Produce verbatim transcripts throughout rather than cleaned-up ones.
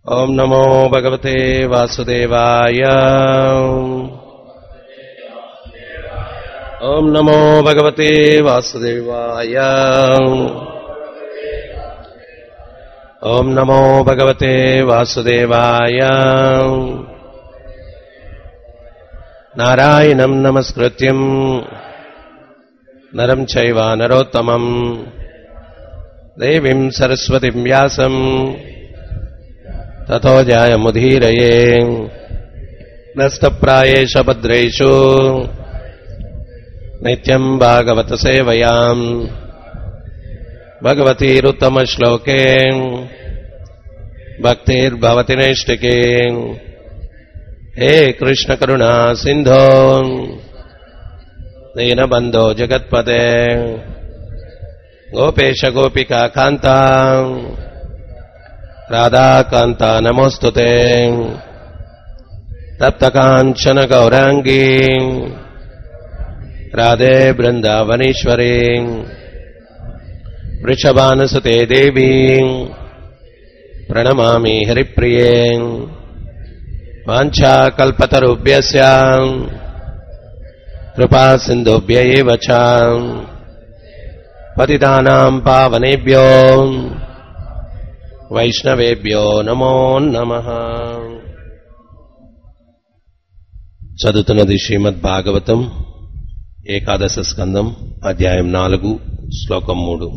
ఓం నమో భగవతే వాసుదేవాయ. ఓం నమో భగవతే వాసుదేవాయ. ఓం నమో భగవతే వాసుదేవాయ. నారాయణం నమస్కృత్యం నరం చైవ నరోత్తమం దేవీం సరస్వతిం వ్యాసం తతో జయముదీరయే. నష్టప్రాయేష భద్రేషు నిత్యం భాగవత సేవయాం. భగవతీరుత్తమ శ్లోకే భక్తిర్భవతి నైష్టికే. హే కృష్ణ కరుణా సింధో దీనబంధో జగత్పతే గోపేశ గోపికా కాంత రాధాకాంత నమోస్తుతే. తప్తకాంచన గౌరాంగీ రాధే బృందావనేశ్వరీ. వృషభానుసుతే దేవీ ప్రణమామి హరిప్రియే. వాంఛాకల్పతరుభ్యస్య కృపా సింధుభ్య ఏవ చ పతితానాం పావనేభ్యో వైష్ణవేభ్యో నమో నమః. చదువుతున్నది శ్రీమద్ భాగవతం ఏకాదశ స్కందం అధ్యాయం నాలుగు శ్లోకం మూడు.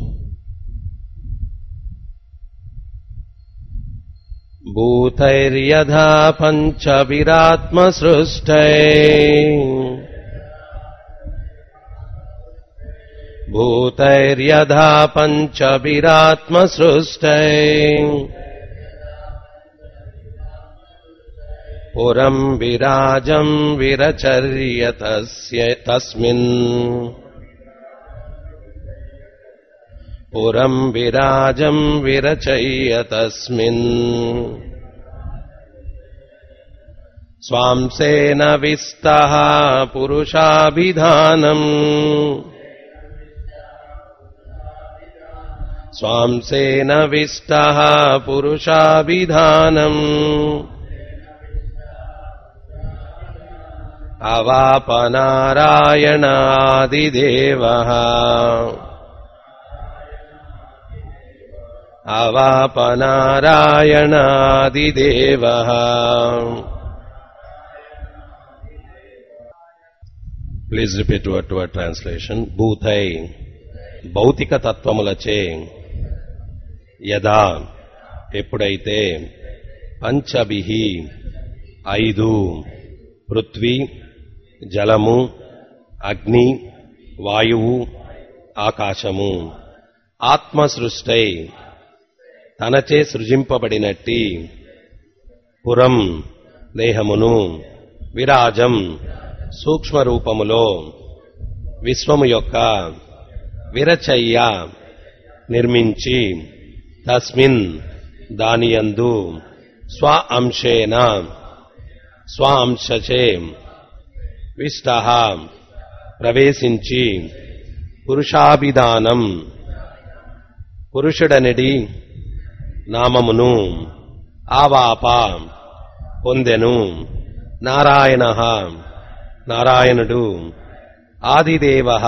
భూతైర్యథా పంచవిరాత్మ సృష్టై భూతైర్యథా పంచవిరాత్మ సృష్టై పురం విరాజం విరచర్యతస్య తస్మిన్ పురం విరాజం విరచయ్యతస్మిన్ స్వాంసేన విస్తః పురుషాభిధానం స్వాంసేన విస్తః పురుషాభిధానం అవాపనారాయణాదిదేవః అవాపనారాయణాదిదేవః. Please repeat word to word translation. భూతై భౌతిక తత్వములచే, యదా ఎప్పుడైతే, పంచభిః ఐదు, పృథ్వీ జలము అగ్ని వాయువు ఆకాశము, ఆత్మసృష్టై తనచే సృజింపబడినట్టి, పురం దేహమును, విరాజం సూక్ష్మరూపములో, విశ్వము యొక్క, విరచయ్య నిర్మించి, తస్మిన్ దానియందు, స్వ అంశేన స్వ అంశచే, విష్టః ప్రవేశించి, పురుషాభిధానం పురుషుడనిడి నామమును, ఆవాప పొందెను, నారాయణః నారాయణుడు, ఆదిదేవః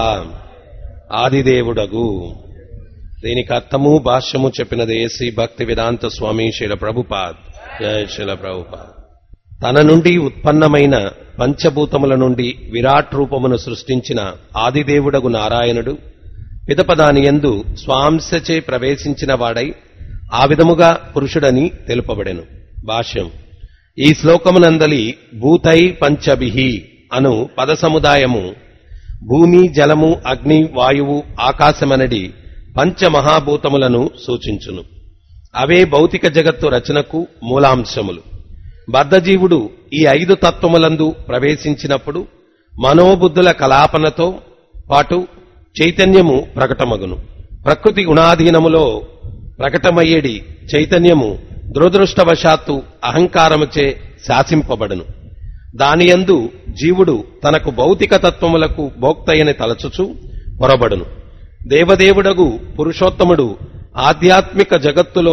ఆదిదేవుడగు. దీనికి అర్థము భాష్యము చెప్పినది శ్రీ భక్తి వేదాంత స్వామి శ్రీల ప్రభుపాద్. జయ శ్రీల ప్రభుపాద్. తన నుండి ఉత్పన్నమైన పంచభూతముల నుండి విరాట్ రూపమును సృష్టించిన ఆదిదేవుడగు నారాయణుడు పిదపదానియందు స్వాంశచే ప్రవేశించిన వాడై ఆ విధముగా పురుషుడని తెలుపబడెను. భాష్యం. ఈ శ్లోకమునందలి భూతై పంచభిః అను పద సముదాయము భూమి జలము అగ్ని వాయువు ఆకాశమనడి పంచమహాభూతములను సూచించును. అవే భౌతిక జగత్తు రచనకు మూలాంశములు. బద్ధజీవుడు ఈ ఐదు తత్వములందు ప్రవేశించినప్పుడు మనోబుద్ధుల కలాపనతో పాటు చైతన్యము ప్రకటమగును. ప్రకృతి గుణాధీనములో ప్రకటమయ్యేడి చైతన్యము దురదృష్టవశాత్తు అహంకారముచే శాసింపబడును. దానియందు జీవుడు తనకు భౌతిక తత్వములకు భోక్తయని తలచుచు పొరబడును. దేవదేవుడగు పురుషోత్తముడు ఆధ్యాత్మిక జగత్తులో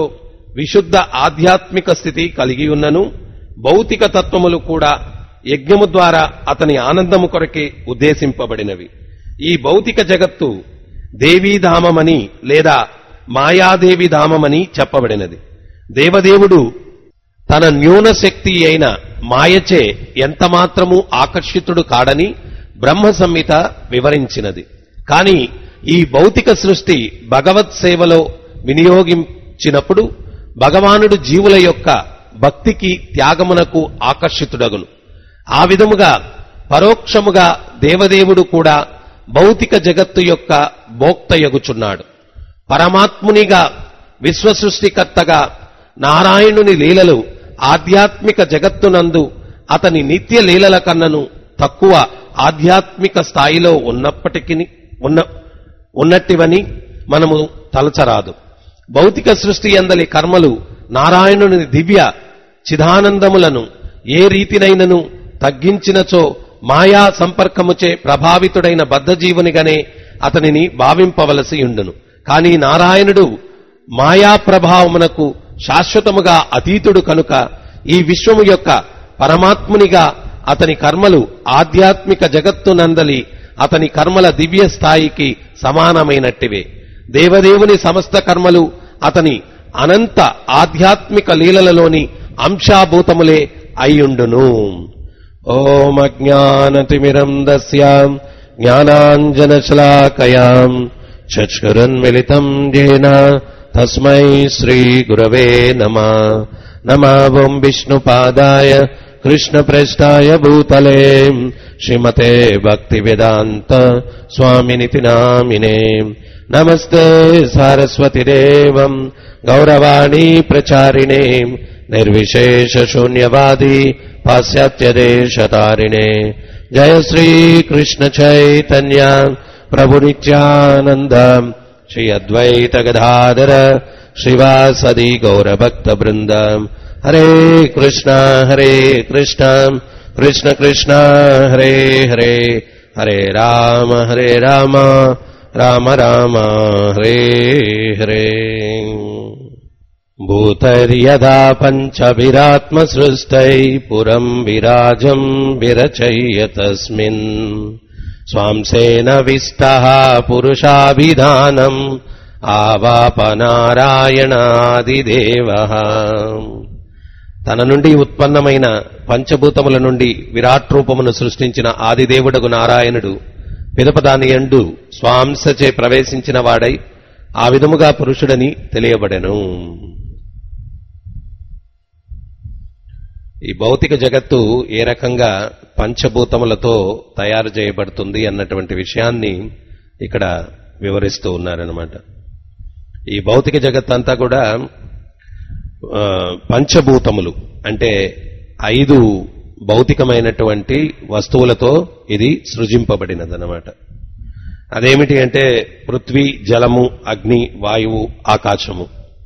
విశుద్ధ ఆధ్యాత్మిక స్థితి కలిగి ఉన్నను భౌతిక తత్వములు కూడా యజ్ఞము ద్వారా అతని ఆనందము కొరకే ఉద్దేశింపబడినవి. ఈ భౌతిక జగత్తు దేవీధామమని లేదా మాయాదేవి ధామమని చెప్పబడినది. దేవదేవుడు తన న్యూన శక్తి అయిన మాయచే ఎంతమాత్రము ఆకర్షితుడు కాడని బ్రహ్మ సంహిత వివరించినది. కాని ఈ భౌతిక సృష్టి భగవత్ సేవలో వినియోగించినప్పుడు భగవానుడు జీవుల యొక్క భక్తికి త్యాగమునకు ఆకర్షితుడగును. ఆ విధముగా పరోక్షముగా దేవదేవుడు కూడా భౌతిక జగత్తు యొక్క భోక్తయగుచున్నాడు. పరమాత్మునిగా విశ్వసృష్టికర్తగా నారాయణుని లీలలు ఆధ్యాత్మిక జగత్తునందు అతని నిత్య లీలల కన్నను తక్కువ ఆధ్యాత్మిక స్థాయిలో ఉన్నప్పటికీ ఉన్న ఉన్నట్టివని మనము తలచరాదు. భౌతిక సృష్టి యందలి కర్మలు నారాయణుని దివ్య చిదానందములను ఏ రీతినైనను తగ్గించినచో మాయా సంపర్కముచే ప్రభావితుడైన బద్ధజీవునిగానే అతనిని భావింపవలసి ఉండును. కాని నారాయణుడు మాయా ప్రభావమునకు శాశ్వతముగా అతీతుడు కనుక ఈ విశ్వము యొక్క పరమాత్మునిగా అతని కర్మలు ఆధ్యాత్మిక జగత్తునందలి అతని కర్మల దివ్య స్థాయికి సమానమైనట్టివే. దేవదేవుని సమస్త కర్మలు అతని అనంత ఆధ్యాత్మిక లీలలలోని అంశాభూతములే అయ్యుండును. ఓం అజ్ఞానతిమిరం దస్యాం జ్ఞానాంజనశలాకయాం చక్షురున్మిళితం యేన తస్మై శ్రీగురవే నమః. నమః విష్ణుపాదాయ కృష్ణప్రేష్ఠాయ భూతలే శ్రీమతే భక్తివేదాంత స్వామినితి నామినే. నమస్తే సారస్వతిదేవం గౌరవాణీ ప్రచారిణే నిర్విశేష శూన్యవాది పాశ్చాత్యదేశతారిణే. జయ శ్రీకృష్ణ చైతన్య ప్రభు నిత్యానంద శ్రీ అద్వైత గదాధర శ్రీవాసది గౌరభక్త బృంద. హరే కృష్ణ హరే కృష్ణ కృష్ణ కృష్ణ హరే హరే హరే రామ హరే రామ రామ రామ హరే హరే. భూతర్యదా పంచభిరాత్మసృష్టై పురం విరాజం విరచయ్య తస్మిన్ స్వాంసేన విష్టః పురుషాభిధానం ఆవాపనారాయణాదిదేవః. తన నుండి ఉత్పన్నమైన పంచభూతముల నుండి విరాట్ రూపమును సృష్టించిన ఆదిదేవుడగు నారాయణుడు పిదపదాని యందు స్వాంసచే ప్రవేశించిన వాడై ఆ విధముగా పురుషుడని తెలియబడెను. ఈ భౌతిక జగత్తు ఏ రకంగా పంచభూతములతో తయారు చేయబడుతుంది అన్నటువంటి విషయాన్ని ఇక్కడ వివరిస్తూ ఉన్నారన్నమాట. ఈ భౌతిక జగత్ అంతా కూడా పంచభూతములు అంటే ఐదు భౌతికమైనటువంటి వస్తువులతో ఇది సృజింపబడినదన్నమాట. అదేమిటి అంటే పృథ్వీ, జలము, అగ్ని, వాయువు, ఆకాశము.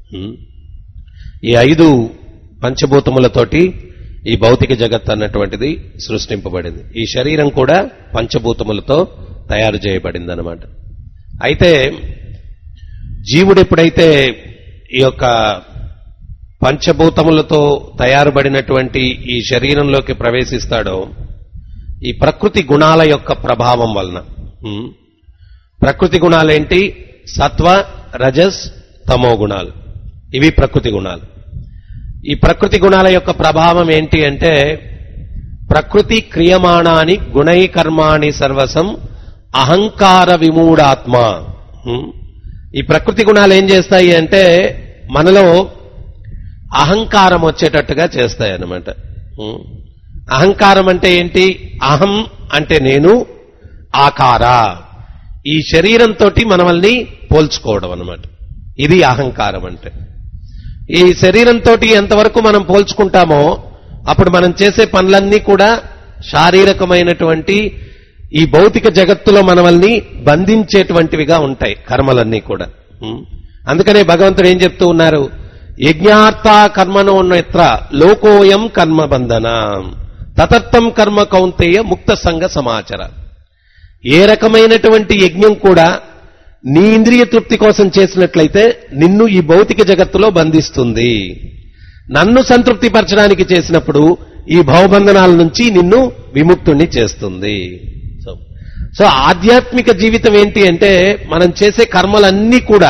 ఈ ఐదు పంచభూతములతోటి ఈ భౌతిక జగత్ అన్నటువంటిది సృష్టింపబడింది. ఈ శరీరం కూడా పంచభూతములతో తయారు చేయబడిందన్నమాట. అయితే జీవుడు ఎప్పుడైతే ఈ యొక్క పంచభూతములతో తయారుబడినటువంటి ఈ శరీరంలోకి ప్రవేశిస్తాడో ఈ ప్రకృతి గుణాల యొక్క ప్రభావం వలన, ప్రకృతి గుణాలేంటి? సత్వ, రజస్, తమో గుణాలు. ఇవి ప్రకృతి గుణాలు. ఈ ప్రకృతి గుణాల యొక్క ప్రభావం ఏంటి అంటే ప్రకృతి క్రియమాణాని గుణై కర్మాణి సర్వసం అహంకార విమూఢాత్మ. ఈ ప్రకృతి గుణాలు ఏం చేస్తాయి అంటే మనలో అహంకారం వచ్చేటట్టుగా చేస్తాయి అన్నమాట. అహంకారం అంటే ఏంటి? అహం అంటే నేను, ఆకార ఈ శరీరంతో మనల్ని పోల్చుకోవడం అన్నమాట. ఇది అహంకారం అంటే. ఈ శరీరంతో ఎంతవరకు మనం పోల్చుకుంటామో అప్పుడు మనం చేసే పనులన్నీ కూడా శారీరకమైనటువంటి ఈ భౌతిక జగత్తులో మనల్ని బంధించేటువంటివిగా ఉంటాయి కర్మలన్నీ కూడా. అందుకనే భగవంతుడు ఏం చెప్తూ ఉన్నారు? యజ్ఞార్థ కర్మణో నేత్ర లోకోయం కర్మబంధన తతర్థం కర్మ కౌంతేయ ముక్త సంగ సమాచర. ఏ రకమైనటువంటి యజ్ఞం కూడా నీ ఇంద్రియ తృప్తి కోసం చేసినట్లయితే నిన్ను ఈ భౌతిక జగత్తులో బంధిస్తుంది. నన్ను సంతృప్తి పరచడానికి చేసినప్పుడు ఈ భవబంధనాల నుంచి నిన్ను విముక్తుణ్ణి చేస్తుంది. సో సో ఆధ్యాత్మిక జీవితం ఏంటి అంటే మనం చేసే కర్మలన్నీ కూడా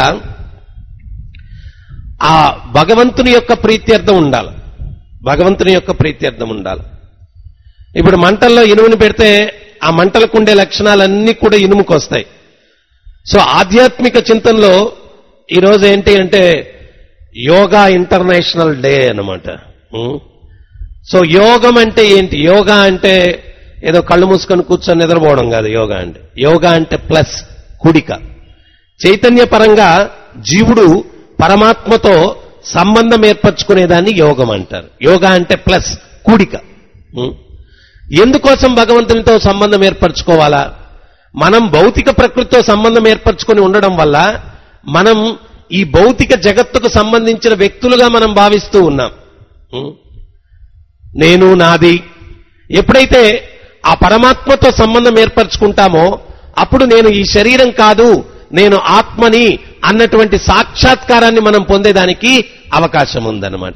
ఆ భగవంతుని యొక్క ప్రీత్యర్థం ఉండాలి. భగవంతుని యొక్క ప్రీత్యర్థం ఉండాలి. ఇప్పుడు మంటల్లో ఇనుముని పెడితే ఆ మంటలకు ఉండే లక్షణాలన్నీ కూడా ఇనుముకు వస్తాయి. సో ఆధ్యాత్మిక చింతనలో ఈరోజు ఏంటి అంటే యోగా ఇంటర్నేషనల్ డే అన్నమాట. సో యోగం అంటే ఏంటి? యోగా అంటే ఏదో కళ్ళు మూసుకొని కూర్చొని నిద్రపోవడం కాదు యోగా అంటే. యోగా అంటే ప్లస్ కుడిక. చైతన్యపరంగా జీవుడు పరమాత్మతో సంబంధం ఏర్పరచుకునేదాన్ని యోగం అంటారు. యోగా అంటే ప్లస్ కూడిక. ఎందుకోసం భగవంతునితో సంబంధం ఏర్పరచుకోవాలా? మనం భౌతిక ప్రకృతితో సంబంధం ఏర్పరచుకొని ఉండడం వల్ల మనం ఈ భౌతిక జగత్తుకు సంబంధించిన వ్యక్తులుగా మనం భావిస్తూ ఉన్నాం. నేను నాది. ఎప్పుడైతే ఆ పరమాత్మతో సంబంధం ఏర్పరచుకుంటామో అప్పుడు నేను ఈ శరీరం కాదు, నేను ఆత్మని అన్నటువంటి సాక్షాత్కారాన్ని మనం పొందేదానికి అవకాశం ఉందన్నమాట.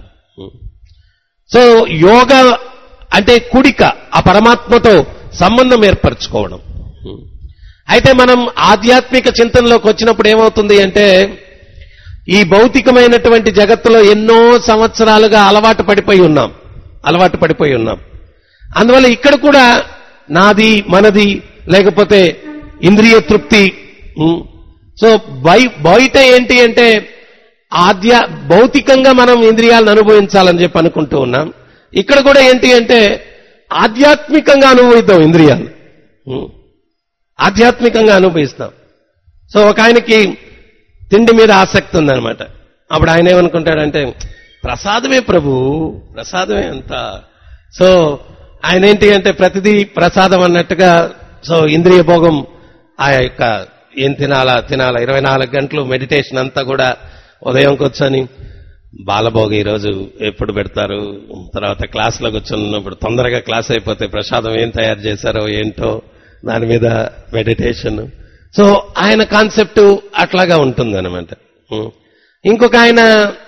సో యోగా అంటే కుడిక, ఆ పరమాత్మతో సంబంధం ఏర్పరచుకోవడం. అయితే మనం ఆధ్యాత్మిక చింతనలోకి వచ్చినప్పుడు ఏమవుతుంది అంటే ఈ భౌతికమైనటువంటి జగత్తులో ఎన్నో సంవత్సరాలుగా అలవాటు పడిపోయి ఉన్నాం అలవాటు పడిపోయి ఉన్నాం అందువల్ల ఇక్కడ కూడా నాది మనది లేకపోతే ఇంద్రియ తృప్తి. సో బయట ఏంటి అంటే ఆధ్యా భౌతికంగా మనం ఇంద్రియాలను అనుభవించాలని చెప్పి అనుకుంటూ ఉన్నాం. ఇక్కడ కూడా ఏంటి అంటే ఆధ్యాత్మికంగా అనుభవిద్దాం, ఇంద్రియాలు ఆధ్యాత్మికంగా అనుభవిస్తాం. సో ఒక ఆయనకి తిండి మీద ఆసక్తి ఉందనమాట. అప్పుడు ఆయన ఏమనుకుంటాడంటే ప్రసాదమే ప్రభు, ప్రసాదమే అంత. సో ఆయన ఏంటి అంటే ప్రతిదీ ప్రసాదం అన్నట్టుగా సో ఇంద్రియ భోగం ఆ యొక్క ఏం తినాలా తినాలా ఇరవై నాలుగు గంటలు మెడిటేషన్ అంతా కూడా ఉదయం కూర్చొని బాలభోగ ఈరోజు ఎప్పుడు పెడతారు, తర్వాత క్లాస్లో కూర్చొన్నప్పుడు తొందరగా క్లాస్ అయిపోతే ప్రసాదం ఏం తయారు చేశారో ఏంటో దాని మీద మెడిటేషన్. సో ఆయన కాన్సెప్ట్ అట్లాగా ఉంటుంది అనమాట. ఇంకొక ఆయన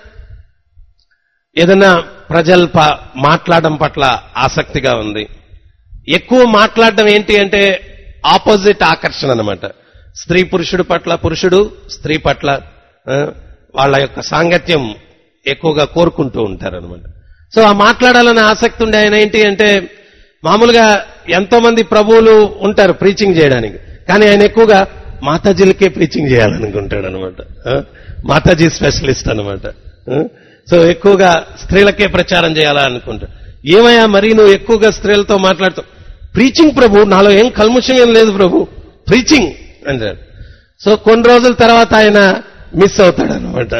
ఏదైనా ప్రజల మాట్లాడడం పట్ల ఆసక్తిగా ఉంది. ఎక్కువ మాట్లాడడం ఏంటి అంటే ఆపోజిట్ ఆకర్షణ అనమాట. స్త్రీ పురుషుడు పట్ల, పురుషుడు స్త్రీ పట్ల వాళ్ళ యొక్క సాంగత్యం ఎక్కువగా కోరుకుంటూ ఉంటారనమాట. సో ఆ మాట్లాడాలనే ఆసక్తి ఉండే ఆయన ఏంటి అంటే మామూలుగా ఎంతో మంది ప్రభువులు ఉంటారు ప్రీచింగ్ చేయడానికి, కానీ ఆయన ఎక్కువగా మాతాజీలకే ప్రీచింగ్ చేయాలనుకుంటాడు అనమాట. మాతాజీ స్పెషలిస్ట్ అనమాట. సో ఎక్కువగా స్త్రీలకే ప్రచారం చేయాలనుకుంటాడు. ఏమయ్యా మరి నువ్వు ఎక్కువగా స్త్రీలతో మాట్లాడుతావు? ప్రీచింగ్ ప్రభు, నాలో ఏం కల్ముషం ఏం లేదు ప్రభు, ప్రీచింగ్ అంటాడు. సో కొన్ని రోజుల తర్వాత ఆయన మిస్ అవుతాడు అనమాట.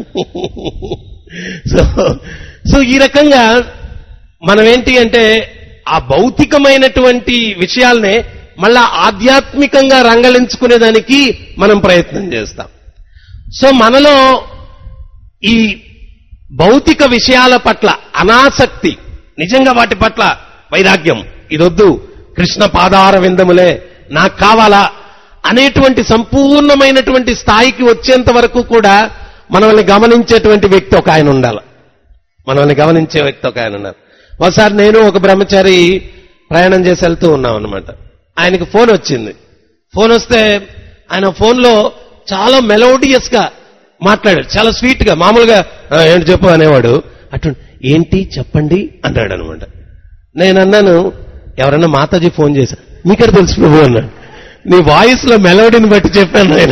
సో సో ఈ రకంగా మనం ఏంటి అంటే ఆ భౌతికమైనటువంటి విషయాలనే మళ్ళా ఆధ్యాత్మికంగా రంగలించుకునేదానికి మనం ప్రయత్నం చేస్తాం. సో మనలో ఈ భౌతిక విషయాల పట్ల అనాసక్తి, నిజంగా వాటి పట్ల వైరాగ్యం, ఇదొద్దు కృష్ణ పాదార విందములే నాకు కావాలా అనేటువంటి సంపూర్ణమైనటువంటి స్థాయికి వచ్చేంత వరకు కూడా మనల్ని గమనించేటువంటి వ్యక్తి ఒక ఆయన ఉండాలి. మనల్ని గమనించే వ్యక్తి ఒక ఆయన ఉన్నారు. ఒకసారి నేను ఒక బ్రహ్మచారి ప్రయాణం చేసి వెళ్తూ ఉన్నాం అనమాట. ఆయనకి ఫోన్ వచ్చింది. ఫోన్ వస్తే ఆయన ఫోన్లో చాలా మెలోడియస్ గా మాట్లాడాడు, చాలా స్వీట్ గా. మామూలుగా ఏంటి చెప్పు అనేవాడు, అటు ఏంటి చెప్పండి అన్నాడు అనమాట. నేను అన్నాను ఎవరన్నా మాతాజీ ఫోన్ చేశారు, మీకెక్కడ తెలుసు ప్రభు అన్నాడు. నీ వాయిస్ లో మెలోడీని బట్టి చెప్పాను ఆయన,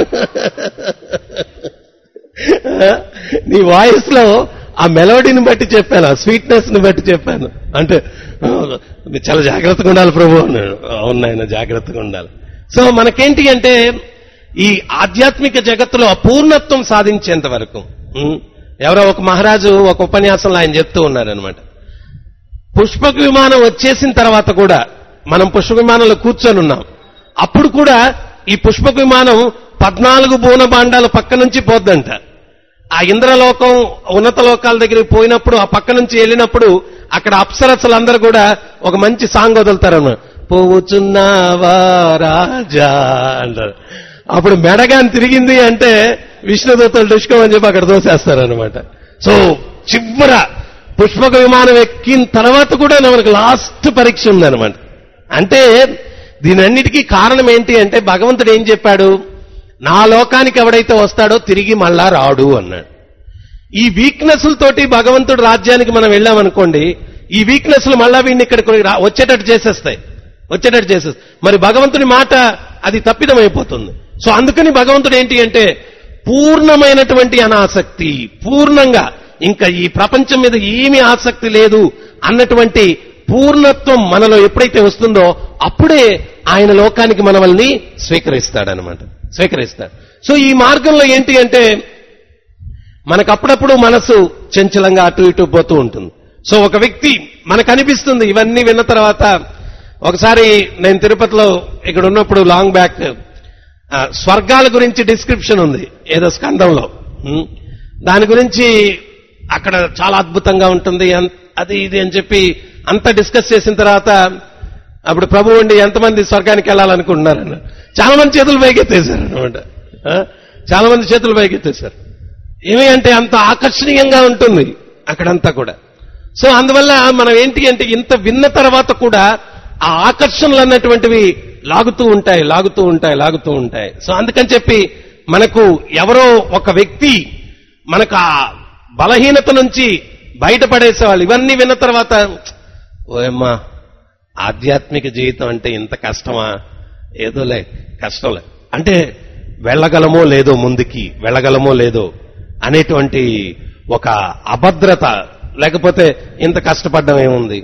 నీ వాయిస్ లో ఆ మెలోడీని బట్టి చెప్పాను, ఆ స్వీట్నెస్ ని బట్టి చెప్పాను అంటే చాలా జాగ్రత్తగా ఉండాలి ప్రభు అన్నాడు. అవును ఆయన జాగ్రత్తగా ఉండాలి. సో మనకేంటి అంటే ఈ ఆధ్యాత్మిక జగత్తులో అపూర్ణత్వం సాధించేంత వరకు ఎవరో ఒక మహారాజు ఒక ఉపన్యాసంలో ఆయన చెప్తూ ఉన్నారనమాట. పుష్పక విమానం వచ్చేసిన తర్వాత కూడా మనం పుష్పక విమానంలో కూర్చొని ఉన్నాం. అప్పుడు కూడా ఈ పుష్పక విమానం పద్నాలుగు బోన బాండాల పక్క నుంచి పోద్దంట. ఆ ఇంద్రలోకం ఉన్నత లోకాల దగ్గరికి పోయినప్పుడు ఆ పక్క నుంచి వెళ్ళినప్పుడు అక్కడ అప్సరసలందరూ కూడా ఒక మంచి సాంగ్ వదులుతారన్నమాట. పోవుచున్నావా రాజా అంటారు. అప్పుడు మెడగాని తిరిగింది అంటే విష్ణుదూతలు డుష్కోమని చెప్పి అక్కడ దోసేస్తారనమాట. సో చివర పుష్పక విమానం ఎక్కిన తర్వాత కూడా మనకు లాస్ట్ పరీక్ష ఉందన్నమాట. అంటే దీనన్నిటికీ కారణం ఏంటి అంటే భగవంతుడు ఏం చెప్పాడు, నా లోకానికి ఎవడైతే వస్తాడో తిరిగి మళ్ళా రాడు అన్నాడు. ఈ వీక్నెస్లతోటి భగవంతుడు రాజ్యానికి మనం వెళ్ళామనుకోండి, ఈ వీక్నెస్లు మళ్ళా వీడిని ఇక్కడికి వచ్చేటట్టు చేసేస్తాయి వచ్చేటట్టు చేసేస్తాయి మరి భగవంతుని మాట అది తప్పిదం అయిపోతుంది. సో అందుకని భగవంతుడు ఏంటి అంటే పూర్ణమైనటువంటి అనాసక్తి, పూర్ణంగా ఇంకా ఈ ప్రపంచం మీద ఏమీ ఆసక్తి లేదు అన్నటువంటి పూర్ణత్వం మనలో ఎప్పుడైతే వస్తుందో అప్పుడే ఆయన లోకానికి మనల్ని స్వీకరిస్తాడనమాట, స్వీకరిస్తాడు. సో ఈ మార్గంలో ఏంటి అంటే మనకు అప్పుడప్పుడు మనసు చంచలంగా అటు ఇటు పోతూ ఉంటుంది. సో ఒక వ్యక్తి మనకు అనిపిస్తుంది ఇవన్నీ విన్న తర్వాత. ఒకసారి నేను తిరుపతిలో ఇక్కడ ఉన్నప్పుడు లాంగ్ బ్యాక్ స్వర్గాల గురించి డిస్క్రిప్షన్ ఉంది ఏదో స్కందంలో, దాని గురించి అక్కడ చాలా అద్భుతంగా ఉంటుంది అది ఇది అని చెప్పి అంతా డిస్కస్ చేసిన తర్వాత అప్పుడు ప్రభు ఉండి ఎంతమంది స్వర్గానికి వెళ్ళాలనుకుంటున్నారన్న చాలా మంది చేతులు పైకెత్తేశారు అనమాట. చాలా మంది చేతులు పైకెత్తేశారు. ఏమి అంటే అంత ఆకర్షణీయంగా ఉంటుంది అక్కడంతా కూడా. సో అందువల్ల మనం ఏంటి అంటే ఇంత విన్న తర్వాత కూడా ఆ ఆకర్షణలు అన్నటువంటివి లాగుతూ ఉంటాయి లాగుతూ ఉంటాయి లాగుతూ ఉంటాయి. సో అందుకని చెప్పి మనకు ఎవరో ఒక వ్యక్తి మనకు ఆ బలహీనత నుంచి బయటపడేసేవాళ్ళు ఇవన్నీ విన్న తర్వాత ఓయమ్మా ఆధ్యాత్మిక జీవితం అంటే ఇంత కష్టమా, ఏదోలే కష్టంలే అంటే వెళ్ళగలమో లేదో ముందుకి వెళ్ళగలమో లేదో అనేటువంటి ఒక అభద్రత, లేకపోతే ఇంత కష్టపడ్డం ఏముంది.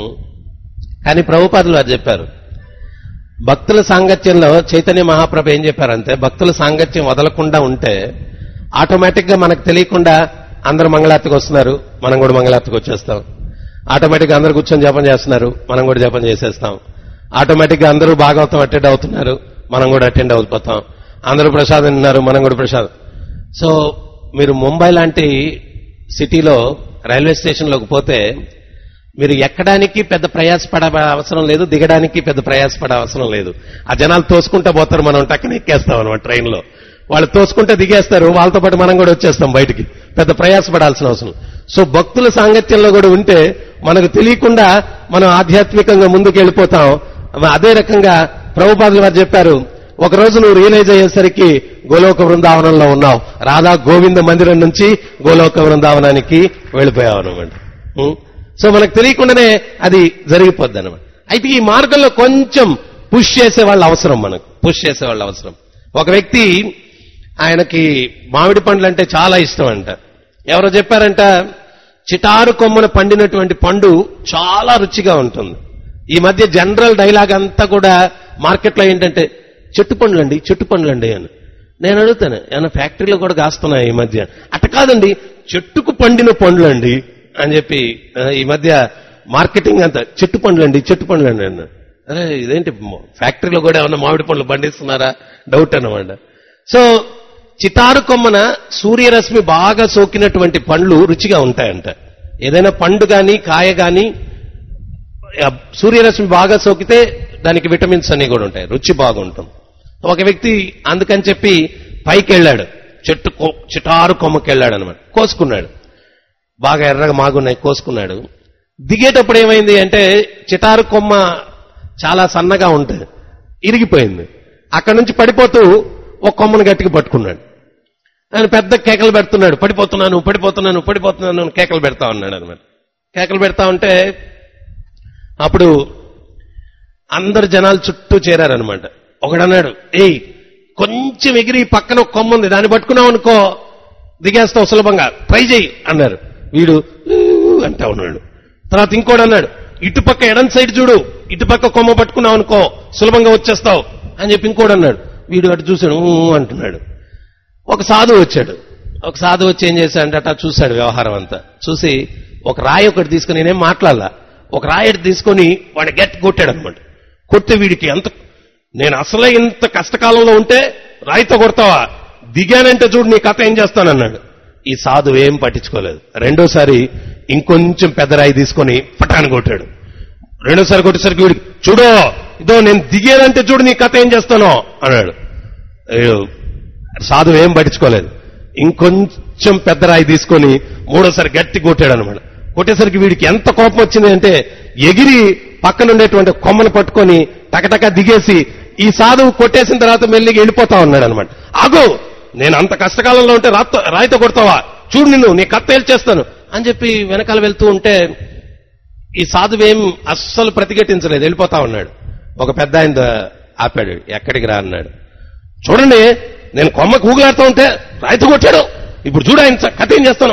కానీ ప్రభుపాదులు అది చెప్పారు, భక్తుల సాంగత్యంలో చైతన్య మహాప్రభు ఏం చెప్పారంటే భక్తుల సాంగత్యం వదలకుండా ఉంటే ఆటోమేటిక్ గా మనకు తెలియకుండా అందరూ మంగళార్తికి వస్తున్నారు, మనం కూడా మంగళార్తికి వచ్చేస్తాం. ఆటోమేటిక్ గా అందరూ కూర్చొని జపం చేస్తున్నారు, మనం కూడా జపం చేసేస్తాం. ఆటోమేటిక్ గా అందరూ భాగవతం అటెండ్ అవుతున్నారు, మనం కూడా అటెండ్ అయిపోతాం. అందరూ ప్రసాదం తిన్నారు, మనం కూడా ప్రసాదం. సో మీరు ముంబై లాంటి సిటీలో రైల్వే స్టేషన్లోకి పోతే మీరు ఎక్కడానికి పెద్ద ప్రయాసపడ అవసరం లేదు, దిగడానికి పెద్ద ప్రయాసపడే అవసరం లేదు. ఆ జనాలు తోసుకుంటూ పోతారు, మనం టక్కన ఎక్కేస్తాం అనమాట ట్రైన్లో. వాళ్ళు తోసుకుంటే దిగేస్తారు, వాళ్ళతో పాటు మనం కూడా వచ్చేస్తాం బయటికి, పెద్ద ప్రయాసపడాల్సిన అవసరం. సో భక్తుల సాంగత్యంలో కూడా ఉంటే మనకు తెలియకుండా మనం ఆధ్యాత్మికంగా ముందుకు వెళ్ళిపోతాం. అదే రకంగా ప్రభుపాదులు వారు చెప్పారు, ఒక రోజు నువ్వు రియలైజ్ అయ్యేసరికి గోలోక బృందావనంలో ఉన్నావు, రాధా గోవింద మందిరం నుంచి గోలోక బృందావనానికి వెళ్ళిపోయావు అనమాట. సో మనకు తెలియకుండానే అది జరిగిపోద్ది అనమాట. అయితే ఈ మార్గంలో కొంచెం పుష్ చేసే వాళ్ళు అవసరం, మనకు పుష్ చేసే వాళ్ళు అవసరం. ఒక వ్యక్తి ఆయనకి మామిడి పండ్లు అంటే చాలా ఇష్టం అంట. ఎవరో చెప్పారంట చిటారు కొమ్మన పండినటువంటి పండు చాలా రుచిగా ఉంటుంది. ఈ మధ్య జనరల్ డైలాగ్ అంతా కూడా మార్కెట్లో ఏంటంటే చెట్టు పండ్లు అండి చెట్టు పండ్లు అండి అని. నేను అడుగుతాను, ఏమన్నా ఫ్యాక్టరీలో కూడా కాస్తున్నాయి ఈ మధ్య? అట్ట కాదండి, చెట్టుకు పండిన పండ్లు అండి అని చెప్పి ఈ మధ్య మార్కెటింగ్ అంతా చెట్టు పండ్లు అండి చెట్టు పండ్లు అండి అన్న. అరే ఇదేంటి ఫ్యాక్టరీలో కూడా ఏమన్నా మామిడి పండ్లు పండిస్తున్నారా డౌట్ అన్నమాట. సో చిటారు కొమ్మన సూర్యరశ్మి బాగా సోకినటువంటి పండ్లు రుచిగా ఉంటాయంట. ఏదైనా పండు గాని కాయ గాని సూర్యరశ్మి బాగా సోకితే దానికి విటమిన్స్ అన్ని కూడా ఉంటాయి, రుచి బాగుంటుంది. ఒక వ్యక్తి అందుకని చెప్పి పైకి వెళ్ళాడు, చెట్టు చిటారు కొమ్మకి వెళ్ళాడు అనమాట. కోసుకున్నాడు, బాగా ఎర్రగా మాగున్నాయి, కోసుకున్నాడు. దిగేటప్పుడు ఏమైంది అంటే చిటారు కొమ్మ చాలా సన్నగా ఉంటుంది, ఇరిగిపోయింది. అక్కడి నుంచి పడిపోతూ ఒక కొమ్మను గట్టిగా పట్టుకున్నాడు. ఆయన పెద్ద కేకలు పెడుతున్నాడు, పడిపోతున్నాను పడిపోతున్నాను పడిపోతున్నాను కేకలు పెడతా ఉన్నాడు అనమాట. కేకలు పెడతా ఉంటే అప్పుడు అందరు జనాలు చుట్టూ చేరారనమాట. ఒకడన్నాడు, ఏయ్ కొంచెం ఎగిరి పక్కన ఒక కొమ్మ ఉంది, దాన్ని పట్టుకున్నావు అనుకో దిగేస్తావు సులభంగా, ట్రై చేయి అన్నారు. వీడు అంటా ఉన్నాడు. తర్వాత ఇంకోడు అన్నాడు, ఇటుపక్క ఎడం సైడ్ చూడు, ఇటుపక్క కొమ్మ పట్టుకున్నావు అనుకో సులభంగా వచ్చేస్తావు అని చెప్పి ఇంకోడు అన్నాడు. వీడు అటు చూశాడు అంటున్నాడు. ఒక సాధువు వచ్చాడు. ఒక సాధువు వచ్చి ఏం చేశాడంటే అట్లా చూశాడు వ్యవహారం అంతా. చూసి ఒక రాయి ఒకటి తీసుకుని, నేనేం మాట్లాడలా, ఒక రాయి తీసుకొని వాడిని గట్టి కొట్టాడు అనమాట. కొడితే వీడికి ఎంత, నేను అసలే ఇంత కష్టకాలంలో ఉంటే రాయితో కొడతావా, దిగానంటే చూడు నీ కథ ఏం చేస్తానన్నాడు. ఈ సాధువు ఏం పట్టించుకోలేదు. రెండోసారి ఇంకొంచెం పెద్ద రాయి తీసుకొని పటాన్ని కొట్టాడు. రెండోసారి కొట్టేసరికి వీడికి, చూడో ఇదో నేను దిగేదంటే చూడు నీ కథ ఏం చేస్తానో అన్నాడు. సాధువు ఏం పట్టించుకోలేదు. ఇంకొంచెం పెద్ద రాయి తీసుకొని మూడోసారి గట్టి కొట్టాడు అనమాట. కొట్టేసరికి వీడికి ఎంత కోపం వచ్చింది అంటే ఎగిరి పక్కనుండేటువంటి కొమ్మను పట్టుకొని టకటక దిగేసి ఈ సాధువు కొట్టేసిన తర్వాత మెల్లిగా వెళ్ళిపోతా ఉన్నాడు అనమాట. ఆగు, నేను అంత కష్టకాలంలో ఉంటే రాతో రాయితో కొడతావా, చూడు నిన్ను నీ కత్త ఏల్చేస్తాను అని చెప్పి వెనకాల వెళ్తూ ఉంటే ఈ సాధువేం అస్సలు ప్రతిఘటించలేదు, వెళ్ళిపోతా ఉన్నాడు. ఒక పెద్ద ఆయన ఆపాడు. ఎక్కడికి రా అన్నాడు. చూడండి, నేను కొమ్మ కూగులాడుతూ ఉంటే రాయితో కొట్టాడు, ఇప్పుడు చూడు ఆయన కథ ఏం చేస్తాను.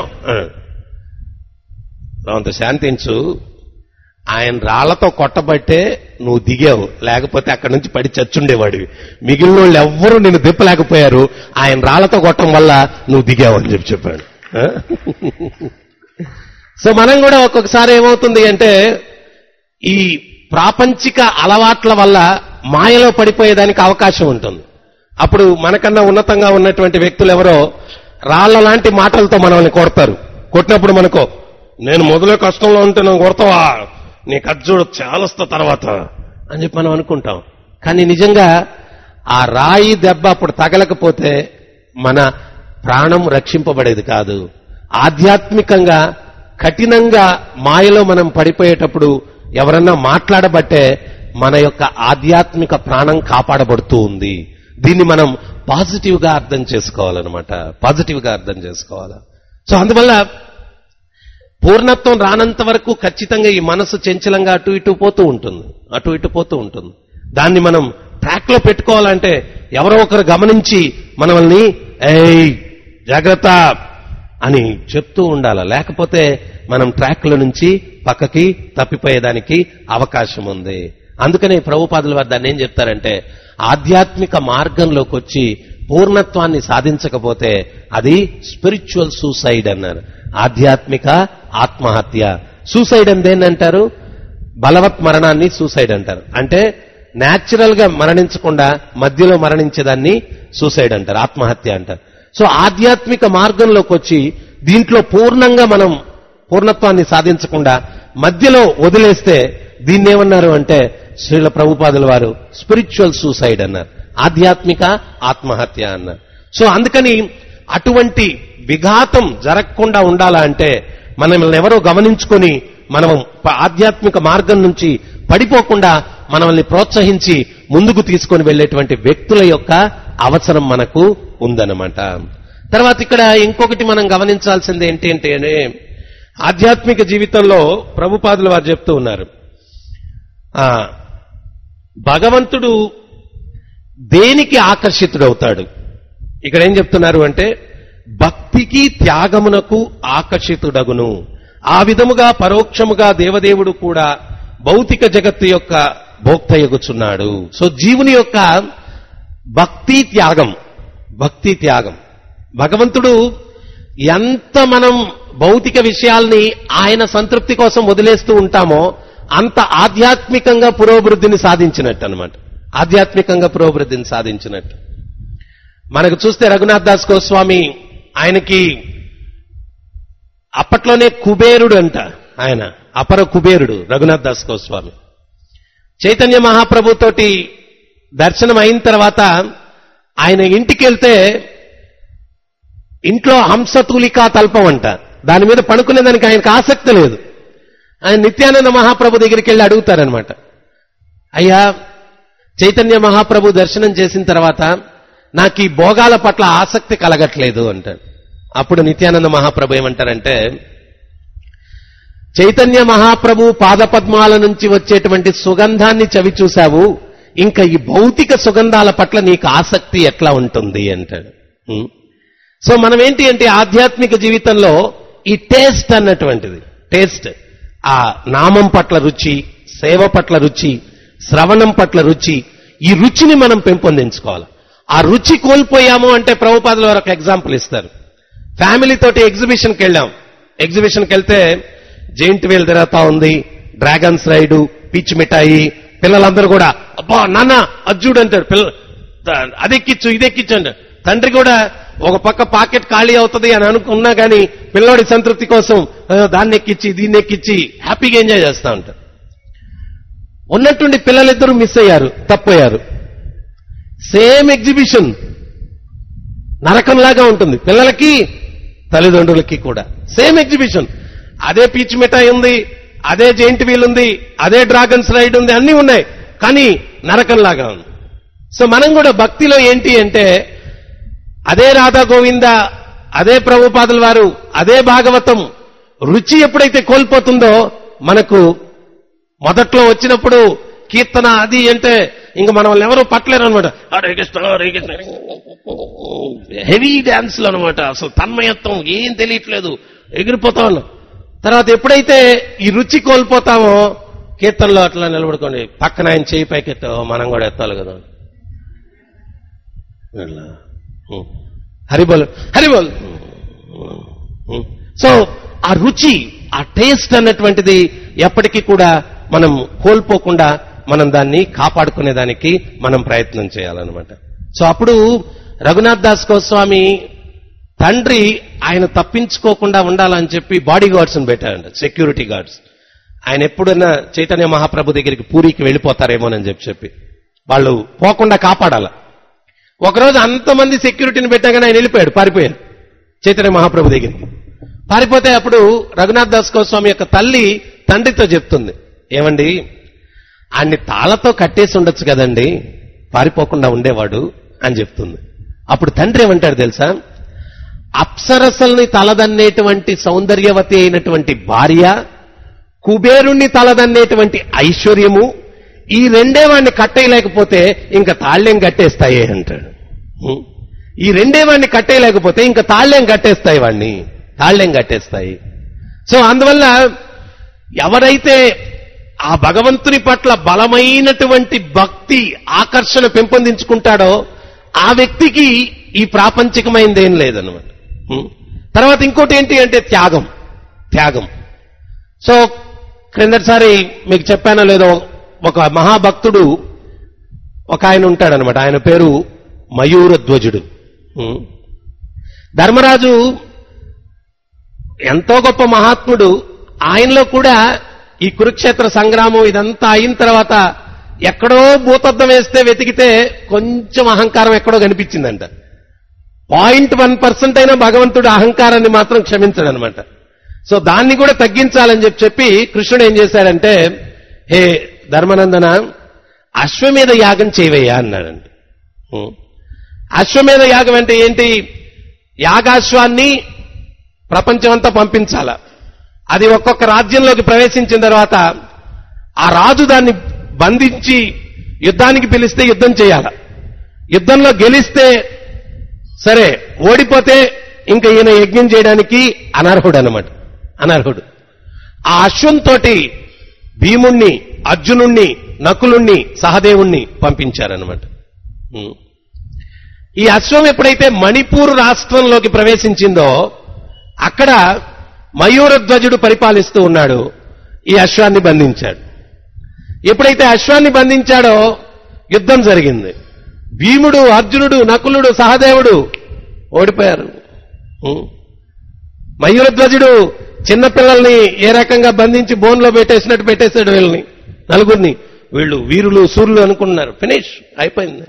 అంత శాంతించు, ఆయన రాళ్లతో కొట్టబట్టే నువ్వు దిగావు, లేకపోతే అక్కడి నుంచి పడి చచ్చుండేవాడివి. మిగిలిన వాళ్ళు ఎవ్వరూ నిన్ను దిప్పలేకపోయారు, ఆయన రాళ్లతో కొట్టడం వల్ల నువ్వు దిగావు అని చెప్పి చెప్పాడు. సో మనం కూడా ఒక్కొక్కసారి ఏమవుతుంది అంటే ఈ ప్రాపంచిక అలవాట్ల వల్ల మాయలో పడిపోయేదానికి అవకాశం ఉంటుంది. అప్పుడు మనకన్నా ఉన్నతంగా ఉన్నటువంటి వ్యక్తులు ఎవరో రాళ్ల లాంటి మాటలతో మనల్ని కొడతారు. కొట్టినప్పుడు మనకో నేను మొదలే కష్టంలో ఉంటే నువ్వు కొడతావా, నీ కజ్జోడు చాలస్తా తర్వాత అని చెప్పి మనం అనుకుంటాం. కానీ నిజంగా ఆ రాయి దెబ్బ అప్పుడు తగలకపోతే మన ప్రాణం రక్షింపబడేది కాదు. ఆధ్యాత్మికంగా కఠినంగా మాయలో మనం పడిపోయేటప్పుడు ఎవరన్నా మాట్లాడబట్టే మన యొక్క ఆధ్యాత్మిక ప్రాణం కాపాడబడుతూ ఉంది. దీన్ని మనం పాజిటివ్ గా అర్థం చేసుకోవాలన్నమాట, పాజిటివ్ గా అర్థం చేసుకోవాలి. సో అందువల్ల పూర్ణత్వం రానంత వరకు ఖచ్చితంగా ఈ మనసు చంచలంగా అటు ఇటు పోతూ ఉంటుంది, అటు ఇటు పోతూ ఉంటుంది. దాన్ని మనం ట్రాక్ లో పెట్టుకోవాలంటే ఎవరో ఒకరు గమనించి మనల్ని ఏయ్ జాగ్రత్త అని చెప్తూ ఉండాలి. లేకపోతే మనం ట్రాక్ లో నుంచి పక్కకి తప్పిపోయేదానికి అవకాశం ఉంది. అందుకనే ప్రభుపాదుల వారు దాన్ని ఏం చెప్తారంటే ఆధ్యాత్మిక మార్గంలోకి వచ్చి పూర్ణత్వాన్ని సాధించకపోతే అది స్పిరిచువల్ సూసైడ్ అన్నారు. ఆధ్యాత్మిక ఆత్మహత్య. సూసైడ్ అని దేన్ని అంటారు? బలవత్ మరణాన్ని సూసైడ్ అంటారు. అంటే న్యాచురల్ గా మరణించకుండా మధ్యలో మరణించేదాన్ని సూసైడ్ అంటారు, ఆత్మహత్య అంటారు. సో ఆధ్యాత్మిక మార్గంలోకి వచ్చి దీంట్లో పూర్ణంగా మనం పూర్ణత్వాన్ని సాధించకుండా మధ్యలో వదిలేస్తే దీన్ని ఏమన్నారు అంటే శ్రీల ప్రభుపాదుల వారు స్పిరిచువల్ సూసైడ్ అన్నారు, ఆధ్యాత్మిక ఆత్మహత్య అన్నారు. సో అందుకని అటువంటి విఘాతం జరగకుండా ఉండాలంటే మనల్ని ఎవరో గమనించుకొని మనం ఆధ్యాత్మిక మార్గం నుంచి పడిపోకుండా మనల్ని ప్రోత్సహించి ముందుకు తీసుకొని వెళ్లేటువంటి వ్యక్తుల యొక్క అవసరం మనకు ఉందన్నమాట. తర్వాత ఇక్కడ ఇంకొకటి మనం గమనించాల్సింది ఏంటి అంటే ఆధ్యాత్మిక జీవితంలో ప్రభుపాదులు వారు చెప్తూ ఉన్నారు, ఆ భగవంతుడు దేనికి ఆకర్షితుడవుతాడు? ఇక్కడ ఏం చెప్తున్నారు అంటే భక్తికి త్యాగమునకు ఆకర్షితుడగును. ఆ విధముగా పరోక్షముగా దేవదేవుడు కూడా భౌతిక జగత్తు యొక్క భోక్తయగుచున్నాడు. సో జీవుని యొక్క భక్తి త్యాగం, భక్తి త్యాగం భగవంతుడు ఎంత మనం భౌతిక విషయాల్ని ఆయన సంతృప్తి కోసం వదిలేస్తూ ఉంటామో అంత ఆధ్యాత్మికంగా పురోభివృద్ధిని సాధించినట్టు అనమాట, ఆధ్యాత్మికంగా పురోభివృద్ధిని సాధించినట్టు. మనకు చూస్తే రఘునాథ్ దాస్ గోస్వామి ఆయనకి అప్పట్లోనే కుబేరుడు అంట, ఆయన అపర కుబేరుడు రఘునాథ్ దాస్ గోస్వామి. చైతన్య మహాప్రభుతోటి దర్శనం అయిన తర్వాత ఆయన ఇంటికి వెళ్తే ఇంట్లో హంసతూలికా తల్పం అంట, దాని మీద పడుకునేదానికి ఆయనకు ఆసక్తి లేదు. ఆయన నిత్యానంద మహాప్రభు దగ్గరికి వెళ్ళి అడుగుతారనమాట, అయ్యా చైతన్య మహాప్రభు దర్శనం చేసిన తర్వాత నాకు ఈ భోగాల పట్ల ఆసక్తి కలగట్లేదు అంటాడు. అప్పుడు నిత్యానంద మహాప్రభు ఏమంటారంటే చైతన్య మహాప్రభు పాదపద్మాల నుంచి వచ్చేటువంటి సుగంధాన్ని చవి చూశావు, ఇంకా ఈ భౌతిక సుగంధాల పట్ల నీకు ఆసక్తి ఎట్లా ఉంటుంది అంటాడు. సో మనం ఏంటి అంటే ఆధ్యాత్మిక జీవితంలో ఈ టేస్ట్ అన్నటువంటిది, టేస్ట్ ఆ నామం పట్ల రుచి, సేవ పట్ల రుచి, శ్రవణం పట్ల రుచి, ఈ రుచిని మనం పెంపొందించుకోవాలి. ఆ రుచి కోల్పోయాము అంటే ప్రభుపాదుల వారు ఒక ఎగ్జాంపుల్ ఇస్తారు. ఫ్యామిలీ తోటి ఎగ్జిబిషన్కి వెళ్ళాం. ఎగ్జిబిషన్కి వెళ్తే జెయింట్ వీల్ తిరుగుతా ఉంది, డ్రాగన్స్ రైడు, పిచ్ మిఠాయి, పిల్లలందరూ కూడా అబ్బా నాన్న అజ్జుడు అంటారు, పిల్ల అదెక్కిచ్చు ఇదెక్కిచ్చు అంటారు. తండ్రి కూడా ఒక పక్క పాకెట్ ఖాళీ అవుతుంది అని అనుకున్నా కానీ పిల్లోడి సంతృప్తి కోసం దాన్ని ఎక్కిచ్చి దీన్ని ఎక్కిచ్చి హ్యాపీగా ఎంజాయ్ చేస్తా ఉంటారు. ఉన్నట్టుండి పిల్లలిద్దరూ మిస్ అయ్యారు, తప్పయ్యారు. సేమ్ ఎగ్జిబిషన్, నరకంలాగా ఉంటుంది పిల్లలకి తల్లిదండ్రులకి కూడా. సేమ్ ఎగ్జిబిషన్, అదే పీచ్ మిఠాయి ఉంది, అదే జెయింట్ వీల్ ఉంది, అదే డ్రాగన్స్ రైడ్ ఉంది, అన్నీ ఉన్నాయి, కానీ నరకంలాగా ఉంది. సో మనం కూడా భక్తిలో ఏంటి అంటే అదే రాధా గోవింద, అదే ప్రభుపాదుల వారు, అదే భాగవతం రుచి ఎప్పుడైతే కోల్పోతుందో, మనకు మొదట్లో వచ్చినప్పుడు కీర్తన అది అంటే ఇంక మనం ఎవరు పట్టలేరు అనమాట. హరే కృష్ణ హరే కృష్ణ హెవీ డాన్స్లు అనమాట. అసలు తన్మయత్వం ఏం తెలియట్లేదు, ఎగిరిపోతా ఉన్నాం. తర్వాత ఎప్పుడైతే ఈ రుచి కోల్పోతామో కీర్తనలో అట్లా నిలబడుకోండి, పక్కన ఆయన చేయి పైకి ఎత్తావో మనం కూడా ఎత్తాలి కదా, హరిబోల్ హరిబోల్. సో ఆ రుచి, ఆ టేస్ట్ అన్నటువంటిది ఎప్పటికీ కూడా మనం కోల్పోకుండా మనం దాన్ని కాపాడుకునేదానికి మనం ప్రయత్నం చేయాలన్నమాట. సో అప్పుడు రఘునాథ్ దాస్ గోస్వామి తండ్రి ఆయన తప్పించుకోకుండా ఉండాలని చెప్పి బాడీ గార్డ్స్ ని పెట్టారంట, సెక్యూరిటీ గార్డ్స్. ఆయన ఎప్పుడైనా చైతన్య మహాప్రభు దగ్గరికి పూరికి వెళ్ళిపోతారేమోనని చెప్పి చెప్పి వాళ్ళు పోకుండా కాపాడాల. ఒకరోజు అంతమంది సెక్యూరిటీని పెట్టాగానే ఆయన వెళ్ళిపోయాడు, పారిపోయాడు చైతన్య మహాప్రభు దగ్గరికి. పారిపోతే అప్పుడు రఘునాథ్ దాస్ గోస్వామి యొక్క తల్లి తండ్రితో చెప్తుంది, ఏమండి ఆయన్ని తాళతో కట్టేసి ఉండొచ్చు కదండి, పారిపోకుండా ఉండేవాడు అని చెప్తుంది. అప్పుడు తండ్రి ఏమంటాడు తెలుసా, అప్సరసల్ని తలదన్నేటువంటి సౌందర్యవతి అయినటువంటి భార్య, కుబేరుణ్ణి తలదన్నేటువంటి ఐశ్వర్యము, ఈ రెండే వాడిని కట్టేయలేకపోతే ఇంకా తాళ్లేం కట్టేస్తాయి అంటాడు. ఈ రెండే వాడిని కట్టేయలేకపోతే ఇంకా తాళ్లేం కట్టేస్తాయి, వాడిని తాళ్లేం కట్టేస్తాయి. సో అందువల్ల ఎవరైతే ఆ భగవంతుని పట్ల బలమైనటువంటి భక్తి ఆకర్షణ పెంపొందించుకుంటాడో ఆ వ్యక్తికి ఈ ప్రాపంచికమైనదేం లేదన్నమాట. తర్వాత ఇంకోటి ఏంటి అంటే త్యాగం. త్యాగం సో క్రిందటిసారి మీకు చెప్పానో లేదో, ఒక మహాభక్తుడు ఒక ఆయన ఉంటాడనమాట, ఆయన పేరు మయూరధ్వజుడు. ధర్మరాజు ఎంతో గొప్ప మహాత్ముడు. ఆయనలో కూడా ఈ కురుక్షేత్ర సంగ్రామం ఇదంతా అయిన తర్వాత ఎక్కడో భూతద్దం వేస్తే వెతికితే కొంచెం అహంకారం ఎక్కడో కనిపించిందంట. పాయింట్ వన్ పర్సెంట్ అయినా భగవంతుడు అహంకారాన్ని మాత్రం క్షమించడనమాట. సో దాన్ని కూడా తగ్గించాలని చెప్పి చెప్పి కృష్ణుడు ఏం చేశాడంటే, హే ధర్మనందన, అశ్వమేధ యాగం చేయవయ్యా అన్నాడంట. అశ్వమేధ యాగం అంటే ఏంటి? యాగాశ్వాన్ని ప్రపంచమంతా పంపించాల. అది ఒక్కొక్క రాజ్యంలోకి ప్రవేశించిన తర్వాత ఆ రాజు దాన్ని బంధించి యుద్ధానికి పిలిస్తే యుద్ధం చేయాల. యుద్ధంలో గెలిస్తే సరే, ఓడిపోతే ఇంకా ఈయన యజ్ఞం చేయడానికి అనర్హుడు అనమాట, అనర్హుడు. ఆ అశ్వంతో భీముణ్ణి, అర్జునుణ్ణి, నకులుణ్ణి, సహదేవుణ్ణి పంపించారనమాట. ఈ అశ్వం ఎప్పుడైతే మణిపూర్ రాష్ట్రంలోకి ప్రవేశించిందో అక్కడ మయూరధ్వజుడు పరిపాలిస్తూ ఉన్నాడు. ఈ అశ్వాన్ని బంధించాడు. ఎప్పుడైతే అశ్వాన్ని బంధించాడో యుద్ధం జరిగింది. భీముడు, అర్జునుడు, నకులుడు, సహదేవుడు ఓడిపోయారు. మయూరధ్వజుడు చిన్నపిల్లల్ని ఏ రకంగా బంధించి బోన్లో పెట్టేసినట్టు పెట్టేశాడు వీళ్ళని, నలుగురిని. వీళ్ళు వీరులు సూర్యులు అనుకున్నారు. ఫినిష్ అయిపోయింది.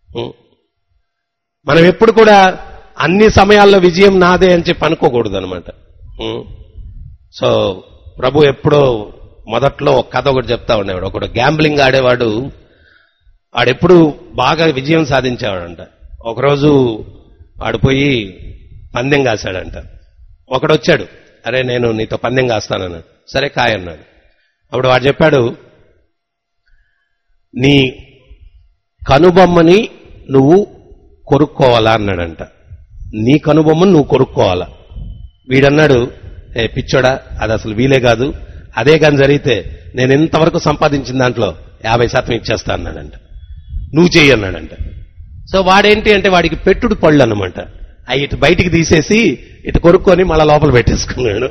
మనం ఎప్పుడు కూడా అన్ని సమయాల్లో విజయం నాదే అని చెప్పి అనుకోకూడదు అనమాట. సో ప్రభు ఎప్పుడో మొదట్లో ఒక కథ ఒకటి చెప్తా ఉండేవాడు. ఒకడు గ్యాంబ్లింగ్ ఆడేవాడు, వాడెప్పుడు బాగా విజయం సాధించేవాడంట. ఒకరోజు వాడు పోయి పందెం కాశాడంట. ఒకడు వచ్చాడు, అరే నేను నీతో పందెం కాస్తానన్నాడు. సరే కాయన్నాడు. అప్పుడు వాడు చెప్పాడు, నీ కనుబొమ్మని నువ్వు కొరుక్కోవాలా అన్నాడంట. నీ కనుబొమ్మను నువ్వు కొరుక్కోవాలా. వీడన్నాడు, ఏ పిచ్చోడా, అది అసలు వీలే కాదు, అదే కానీ జరిగితే నేను ఇంతవరకు సంపాదించిన దాంట్లో యాభై శాతం ఇచ్చేస్తా అన్నాడంట. నువ్వు చెయ్యి అన్నాడంట. సో వాడేంటి అంటే వాడికి పెట్టుడు పళ్ళు అనమాట. అవి ఇటు బయటికి తీసేసి ఇటు కొరుక్కొని మళ్ళా లోపల పెట్టేసుకున్నాడు.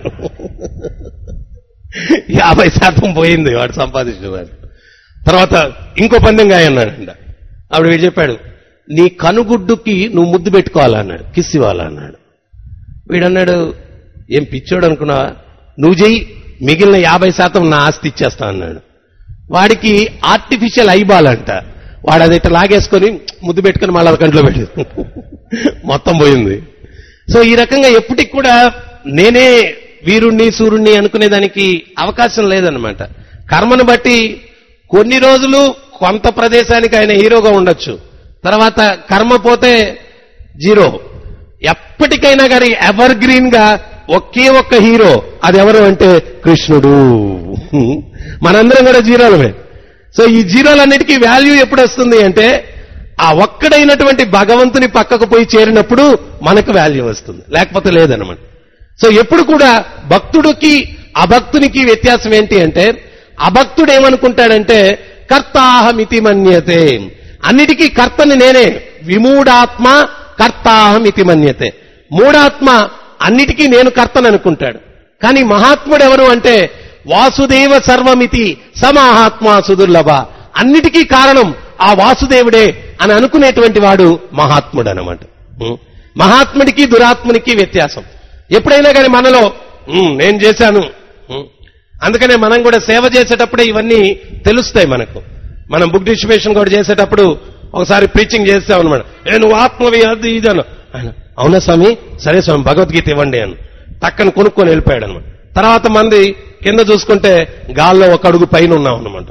యాభై శాతం పోయింది వాడు సంపాదించిన వాడు. తర్వాత ఇంకో పందెం గాయన్నాడంట. అప్పుడు వీడు చెప్పాడు, నీ కనుగుడ్డుకి నువ్వు ముద్దు పెట్టుకోవాలన్నాడు, కిస్ ఇవ్వాలన్నాడు. వీడన్నాడు, ఏం పిచ్చోడు అనుకున్నావా, నువ్వు చెయ్యి, మిగిలిన యాభై శాతం నా ఆస్తి ఇచ్చేస్తా అన్నాడు. వాడికి ఆర్టిఫిషియల్ ఐబాల్ అంట. వాడు అది ఇట్లా లాగేసుకొని ముద్దు పెట్టుకుని మళ్ళీ కంట్లో పెట్టి మొత్తం పోయింది. సో ఈ రకంగా ఎప్పటికి కూడా నేనే వీరుణ్ణి సూర్యుణ్ణి అనుకునేదానికి అవకాశం లేదనమాట. కర్మను బట్టి కొన్ని రోజులు కొంత ప్రదేశానికి ఆయన హీరోగా ఉండొచ్చు, తర్వాత కర్మ పోతే జీరో. ఎప్పటికైనా కానీ ఎవర్ గ్రీన్ గా ఒకే ఒక్క హీరో, అది ఎవరు అంటే కృష్ణుడు. మనందరం కూడా జీరోలమే. సో ఈ జీరోలన్నిటికీ వాల్యూ ఎప్పుడు వస్తుంది అంటే ఆ ఒక్కడైనటువంటి భగవంతుని పక్కకు పోయి చేరినప్పుడు మనకు వాల్యూ వస్తుంది, లేకపోతే లేదనమాట. సో ఎప్పుడు కూడా భక్తుడికి అభక్తునికి వ్యత్యాసం ఏంటి అంటే, అభక్తుడు ఏమనుకుంటాడంటే కర్తాహమితి మన్యతే, అన్నిటికీ కర్తని నేనే. విమూఢాత్మ కర్తాహమితి మన్యతే, మూఢాత్మ అన్నిటికీ నేను కర్తను అనుకుంటాడు. కానీ మహాత్ముడు ఎవరు అంటే వాసుదేవ సర్వమితి సమహాత్మా సుదుర్లభ, అన్నిటికీ కారణం ఆ వాసుదేవుడే అని అనుకునేటువంటి వాడు మహాత్ముడు అనమాట. మహాత్ముడికి దురాత్మునికి వ్యత్యాసం. ఎప్పుడైనా కానీ మనలో నేను చేశాను, అందుకనే మనం కూడా సేవ చేసేటప్పుడే ఇవన్నీ తెలుస్తాయి మనకు. మనం బుక్ డిస్ట్రిబ్యూషన్ కూడా చేసేటప్పుడు ఒకసారి ప్రీచింగ్ చేస్తాం అనమాట. నేను ఆత్మవి అది ఇది అను. అవునా స్వామి, సరే స్వామి భగవద్గీత ఇవ్వండి అని టక్కని కొనుక్కొని వెళ్ళిపోయాడు అనమాట. తర్వాత మంది కింద చూసుకుంటే గాల్లో ఒక అడుగు పైన ఉన్నాం అనమాట.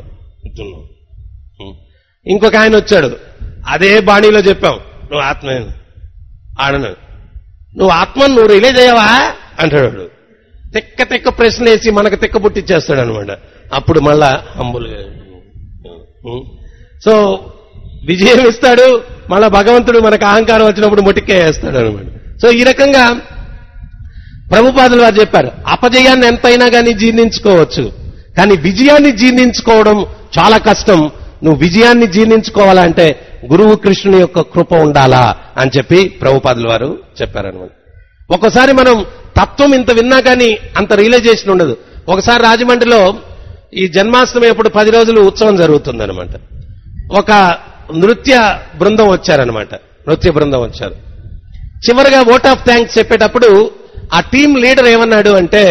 ఇంకొక ఆయన వచ్చాడు, అదే బాణీలో చెప్పాం, నువ్వు ఆత్మ ఆడను, నువ్వు ఆత్మను నువ్వు రిలీజ్ అయ్యావా అంటాడు. తెక్క తెక్క ప్రశ్నలు వేసి మనకు తెక్క పుట్టిచ్చేస్తాడు అనమాట. అప్పుడు మళ్ళా హంబుల్గా సో విజయం ఇస్తాడు. మళ్ళా భగవంతుడు మనకు అహంకారం వచ్చినప్పుడు మొటిక్కేస్తాడు అనమాట. సో ఈ రకంగా ప్రభుపాదులు వారు చెప్పారు, అపజయాన్ని ఎంతైనా కానీ జీర్ణించుకోవచ్చు, కానీ విజయాన్ని జీర్ణించుకోవడం చాలా కష్టం. నువ్వు విజయాన్ని జీర్ణించుకోవాలంటే గురువు కృష్ణుని యొక్క కృప ఉండాలా అని చెప్పి ప్రభుపాదులు వారు చెప్పారనమాట. ఒక్కోసారి మనం తత్వం ఇంత విన్నా కానీ అంత రియలైజేషన్ ఉండదు. ఒకసారి రాజమండ్రిలో ఈ జన్మాష్టమి అప్పుడు పది రోజులు ఉత్సవం జరుగుతుందనమాట. ఒక నృత్య బృందం వచ్చారనమాట, నృత్య బృందం వచ్చారు. చివరిగా ఓట్ ఆఫ్ థ్యాంక్స్ చెప్పేటప్పుడు ఆ టీం లీడర్ ఏమన్నాడు అంటే,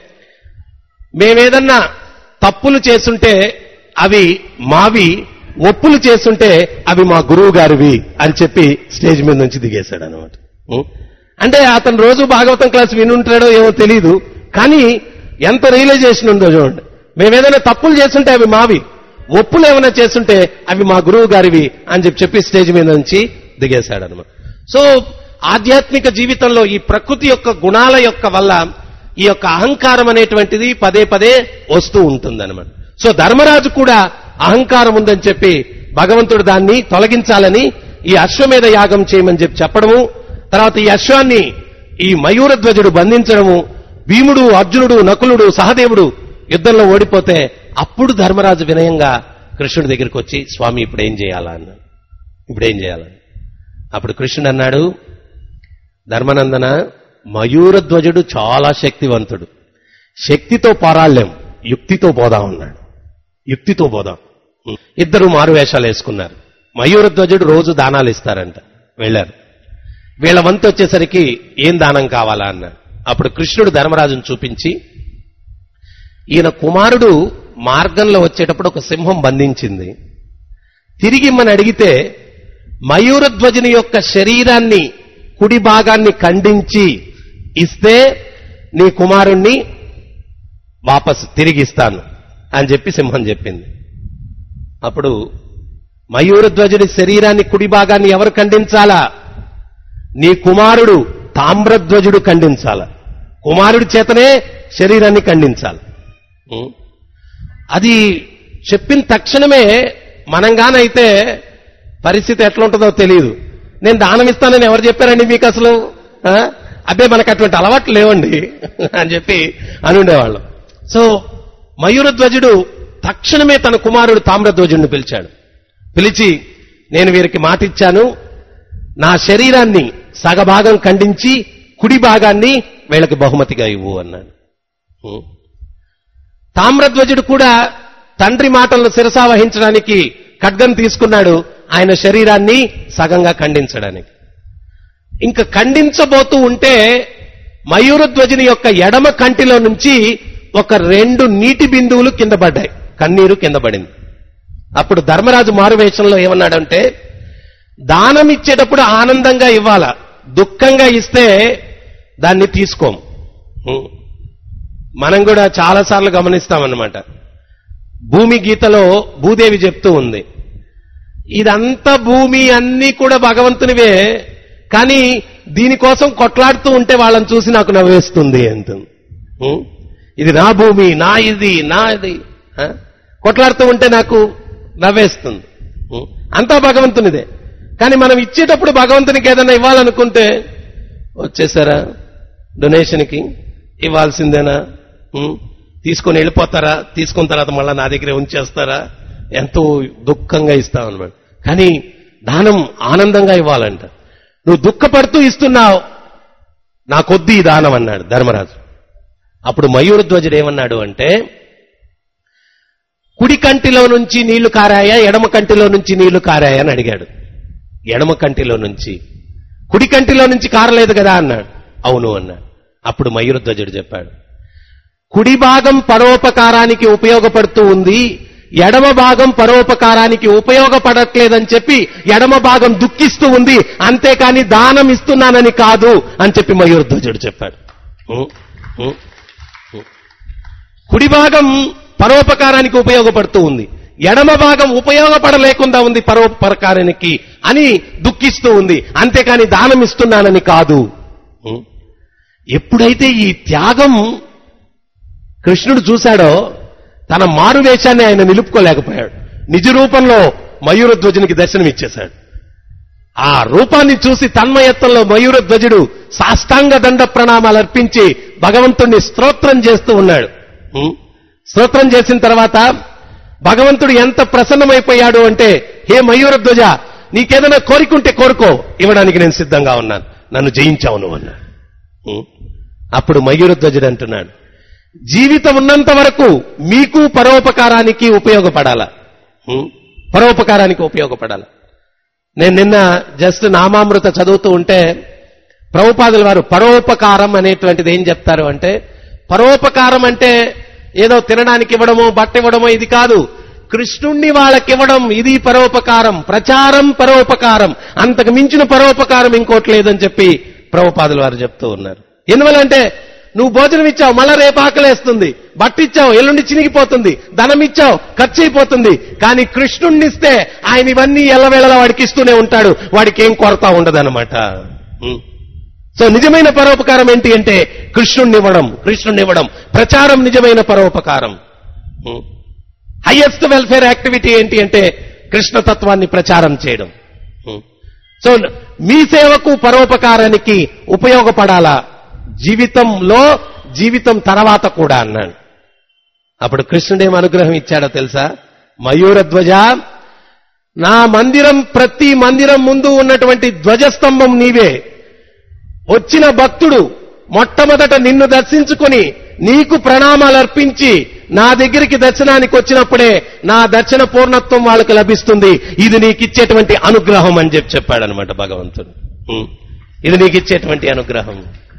మేమేదన్నా తప్పులు చేస్తుంటే అవి మావి, ఒప్పులు చేస్తుంటే అవి మా గురువు గారివి అని చెప్పి స్టేజ్ మీద నుంచి దిగేశాడు అనమాట. అంటే అతను రోజు భాగవతం క్లాస్ వినుంటాడో ఏమో తెలియదు, కానీ ఎంత రియలైజేషన్ ఉందో చూడండి. మేమేదైనా తప్పులు చేస్తుంటే అవి మావి, ఒప్పులు ఏమైనా చేస్తుంటే అవి మా గురువు గారివి అని చెప్పి చెప్పి స్టేజ్ మీద నుంచి దిగేశాడు అనమాట. సో ఆధ్యాత్మిక జీవితంలో ఈ ప్రకృతి యొక్క గుణాల యొక్క వల్ల ఈ యొక్క అహంకారం అనేటువంటిది పదే పదే వస్తూ ఉంటుందన్నమాట. సో ధర్మరాజు కూడా అహంకారం ఉందని చెప్పి భగవంతుడు దాన్ని తొలగించాలని ఈ అశ్వమేధ యాగం చేయమని చెప్పి చెప్పడము, తర్వాత ఈ అశ్వాన్ని ఈ మయూరధ్వజుడు బంధించడము, భీముడు అర్జునుడు నకులుడు సహదేవుడు యుద్ధంలో ఓడిపోతే అప్పుడు ధర్మరాజు వినయంగా కృష్ణుడి దగ్గరికి వచ్చి, స్వామి ఇప్పుడేం చేయాలా అన్నాడు. ఇప్పుడేం చేయాలని అప్పుడు కృష్ణుడు అన్నాడు, ధర్మనందన, మయూరధ్వజుడు చాలా శక్తివంతుడు, శక్తితో పోరాడలేం, యుక్తితో పోదాం అన్నాడు. యుక్తితో పోదాం. ఇద్దరు మారు వేషాలు వేసుకున్నారు. మయూరధ్వజుడు రోజు దానాలు ఇస్తారంట, వెళ్లారు. వీళ్ళ వంతు వచ్చేసరికి ఏం దానం కావాలా అన్నాడు. అప్పుడు కృష్ణుడు ధర్మరాజును చూపించి, ఈయన కుమారుడు మార్గంలో వచ్చేటప్పుడు ఒక సింహం బంధించింది, తిరిగి మన అడిగితే మయూరధ్వజుని యొక్క శరీరాన్ని కుడి భాగాన్ని ఖండించి ఇస్తే నీ కుమారుణ్ణి వాపస్ తిరిగిస్తాను అని చెప్పి సింహం చెప్పింది. అప్పుడు మయూరధ్వజుని శరీరాన్ని కుడి భాగాన్ని ఎవరు ఖండించాలా? నీ కుమారుడు తామ్రధ్వజుడు ఖండించాల. కుమారుడి చేతనే శరీరాన్ని ఖండించాలి. అది చెప్పిన తక్షణమే మనంగానైతే పరిస్థితి ఎట్లుంటుందో తెలియదు. నేను దానం ఇస్తానని ఎవరు చెప్పారండి మీకు అసలు? అబ్బే మనకు అటువంటి అలవాట్లు లేవండి అని చెప్పి అని ఉండేవాళ్ళం. సో మయూరధ్వజుడు తక్షణమే తన కుమారుడు తామ్రధ్వజుడిని పిలిచాడు. పిలిచి, నేను వీరికి మాట ఇచ్చాను, నా శరీరాన్ని సగభాగం ఖండించి కుడి భాగాన్ని వీళ్ళకి బహుమతిగా ఇవ్వు అన్నాడు. తామ్రధ్వజుడు కూడా తండ్రి మాటలను శిరసావహించడానికి ఖడ్గం తీసుకున్నాడు, ఆయన శరీరాన్ని సగంగా ఖండించడానికి. ఇంకా ఖండించబోతూ ఉంటే మయూరధ్వజుని యొక్క ఎడమ కంటిలో నుంచి ఒక రెండు నీటి బిందువులు కింద పడ్డాయి, కన్నీరు కింద పడింది. అప్పుడు ధర్మరాజు మారువేషంలో ఏమన్నాడంటే, దానం ఇచ్చేటప్పుడు ఆనందంగా ఇవ్వాలా, దుఃఖంగా ఇస్తే దాన్ని తీసుకోం. మనం కూడా చాలాసార్లు గమనిస్తామన్నమాట. భూమి గీతలో భూదేవి చెప్తూ ఉంది, ఇదంతా భూమి అన్నీ కూడా భగవంతునివే, కానీ దీనికోసం కొట్లాడుతూ ఉంటే వాళ్ళని చూసి నాకు నవ్వేస్తుంది అంటుంది. ఇది నా భూమి, నా ఇది, నా ఇది కొట్లాడుతూ ఉంటే నాకు నవ్వేస్తుంది. అంతా భగవంతునిదే. కానీ మనం ఇచ్చేటప్పుడు భగవంతునికి ఏదైనా ఇవ్వాలనుకుంటే, వచ్చేసారా డొనేషన్కి, ఇవ్వాల్సిందేనా, తీసుకొని వెళ్ళిపోతారా, తీసుకున్న తర్వాత మళ్ళా నా దగ్గరే ఉంచేస్తారా, ఎంతో దుఃఖంగా ఇస్తామన్నమాట. కానీ దానం ఆనందంగా ఇవ్వాలంట. నువ్వు దుఃఖపడుతూ ఇస్తున్నావు, నాకొద్దు ఈ దానం అన్నాడు ధర్మరాజు. అప్పుడు మయూరధ్వజుడు ఏమన్నాడు అంటే, కుడి కంటిలో నుంచి నీళ్లు కారాయా, ఎడమ కంటిలో నుంచి నీళ్లు కారాయా అని అడిగాడు. ఎడమ కంటిలో నుంచి. కుడి కంటిలో నుంచి కారలేదు కదా అన్నాడు. అవును అన్నాడు. అప్పుడు మయూరధ్వజుడు చెప్పాడు, కుడి భాగం పరోపకారానికి ఉపయోగపడుతూ ఉంది, ఎడమ భాగం పరోపకారానికి ఉపయోగపడట్లేదని చెప్పి ఎడమ భాగం దుఃఖిస్తూ ఉంది, అంతేకాని దానం ఇస్తున్నానని కాదు అని చెప్పి మయూరధ్వజుడు చెప్పాడు. కుడి భాగం పరోపకారానికి ఉపయోగపడుతూ ఉంది, ఎడమ భాగం ఉపయోగపడలేకుండా ఉంది పరోపకారానికి అని దుఃఖిస్తూ ఉంది, అంతేకాని దానం ఇస్తున్నానని కాదు. ఎప్పుడైతే ఈ త్యాగం కృష్ణుడు చూశాడో తన మారువేషాన్ని ఆయన నిలుపుకోలేకపోయాడు. నిజ రూపంలో మయూరధ్వజునికి దర్శనం ఇచ్చేశాడు. ఆ రూపాన్ని చూసి తన్మయత్వంలో మయూరధ్వజుడు సాష్టాంగ దండ ప్రణామాలు అర్పించి భగవంతుణ్ణి స్తోత్రం చేస్తూ ఉన్నాడు. స్తోత్రం చేసిన తర్వాత భగవంతుడు ఎంత ప్రసన్నమైపోయాడు అంటే, హే మయూరధ్వజ, నీకేదైనా కోరికుంటే కోరుకో, ఇవ్వడానికి నేను సిద్ధంగా ఉన్నాను, నన్ను జయించావు నువ్వు అన్నాడు. అప్పుడు మయూరధ్వజుడు అంటున్నాడు, జీవితం ఉన్నంత వరకు మీకు పరోపకారానికి ఉపయోగపడాలా, పరోపకారానికి ఉపయోగపడాలా. నేను నిన్న జస్ట్ నామామృత చదువుతూ ఉంటే ప్రభుపాదుల వారు పరోపకారం అనేటువంటిది ఏం చెప్తారు అంటే, పరోపకారం అంటే ఏదో తినడానికి ఇవ్వడమో బట్ట ఇవ్వడమో ఇది కాదు, కృష్ణుణ్ణి వాళ్ళకివ్వడం, ఇది పరోపకారం. ప్రచారం పరోపకారం, అంతకు మించిన పరోపకారం ఇంకోటి లేదని చెప్పి ప్రభుపాదుల వారు చెప్తూ ఉన్నారు. ఎందువల్లంటే, నువ్వు భోజనం ఇచ్చావు, మళ్ళా రేపు ఆకలేస్తుంది, బట్ట ఇచ్చావు, ఎల్లుండి చినిగిపోతుంది, ధనం ఇచ్చావు, ఖర్చు అయిపోతుంది. కానీ కృష్ణుణ్ణిస్తే ఆయన ఇవన్నీ ఎల్లవేళలా వాడికి ఇస్తూనే ఉంటాడు, వాడికి ఏం కొరత ఉండదన్నమాట. సో నిజమైన పరోపకారం ఏంటి అంటే కృష్ణుణ్ణి ఇవ్వడం, కృష్ణుణ్ణి ఇవ్వడం. ప్రచారం నిజమైన పరోపకారం. హైయెస్ట్ వెల్ఫేర్ యాక్టివిటీ ఏంటి అంటే కృష్ణతత్వాన్ని ప్రచారం చేయడం. సో మీ సేవకు పరోపకారానికి ఉపయోగపడాలా జీవితంలో, జీవితం తర్వాత కూడా అన్నాడు. అప్పుడు కృష్ణుడేం అనుగ్రహం ఇచ్చాడో తెలుసా? మయూరధ్వజ, నా మందిరం, ప్రతి మందిరం ముందు ఉన్నటువంటి ధ్వజస్తంభం నీవే. వచ్చిన భక్తుడు మొట్టమొదట నిన్ను దర్శించుకుని నీకు ప్రణామాలు అర్పించి నా దగ్గరికి దర్శనానికి వచ్చినప్పుడే నా దర్శన పూర్ణత్వం వాళ్ళకి లభిస్తుంది. ఇది నీకిచ్చేటువంటి అనుగ్రహం అని చెప్పి చెప్పాడనమాట భగవంతుడు. ఇది నీకిచ్చేటువంటి అనుగ్రహం.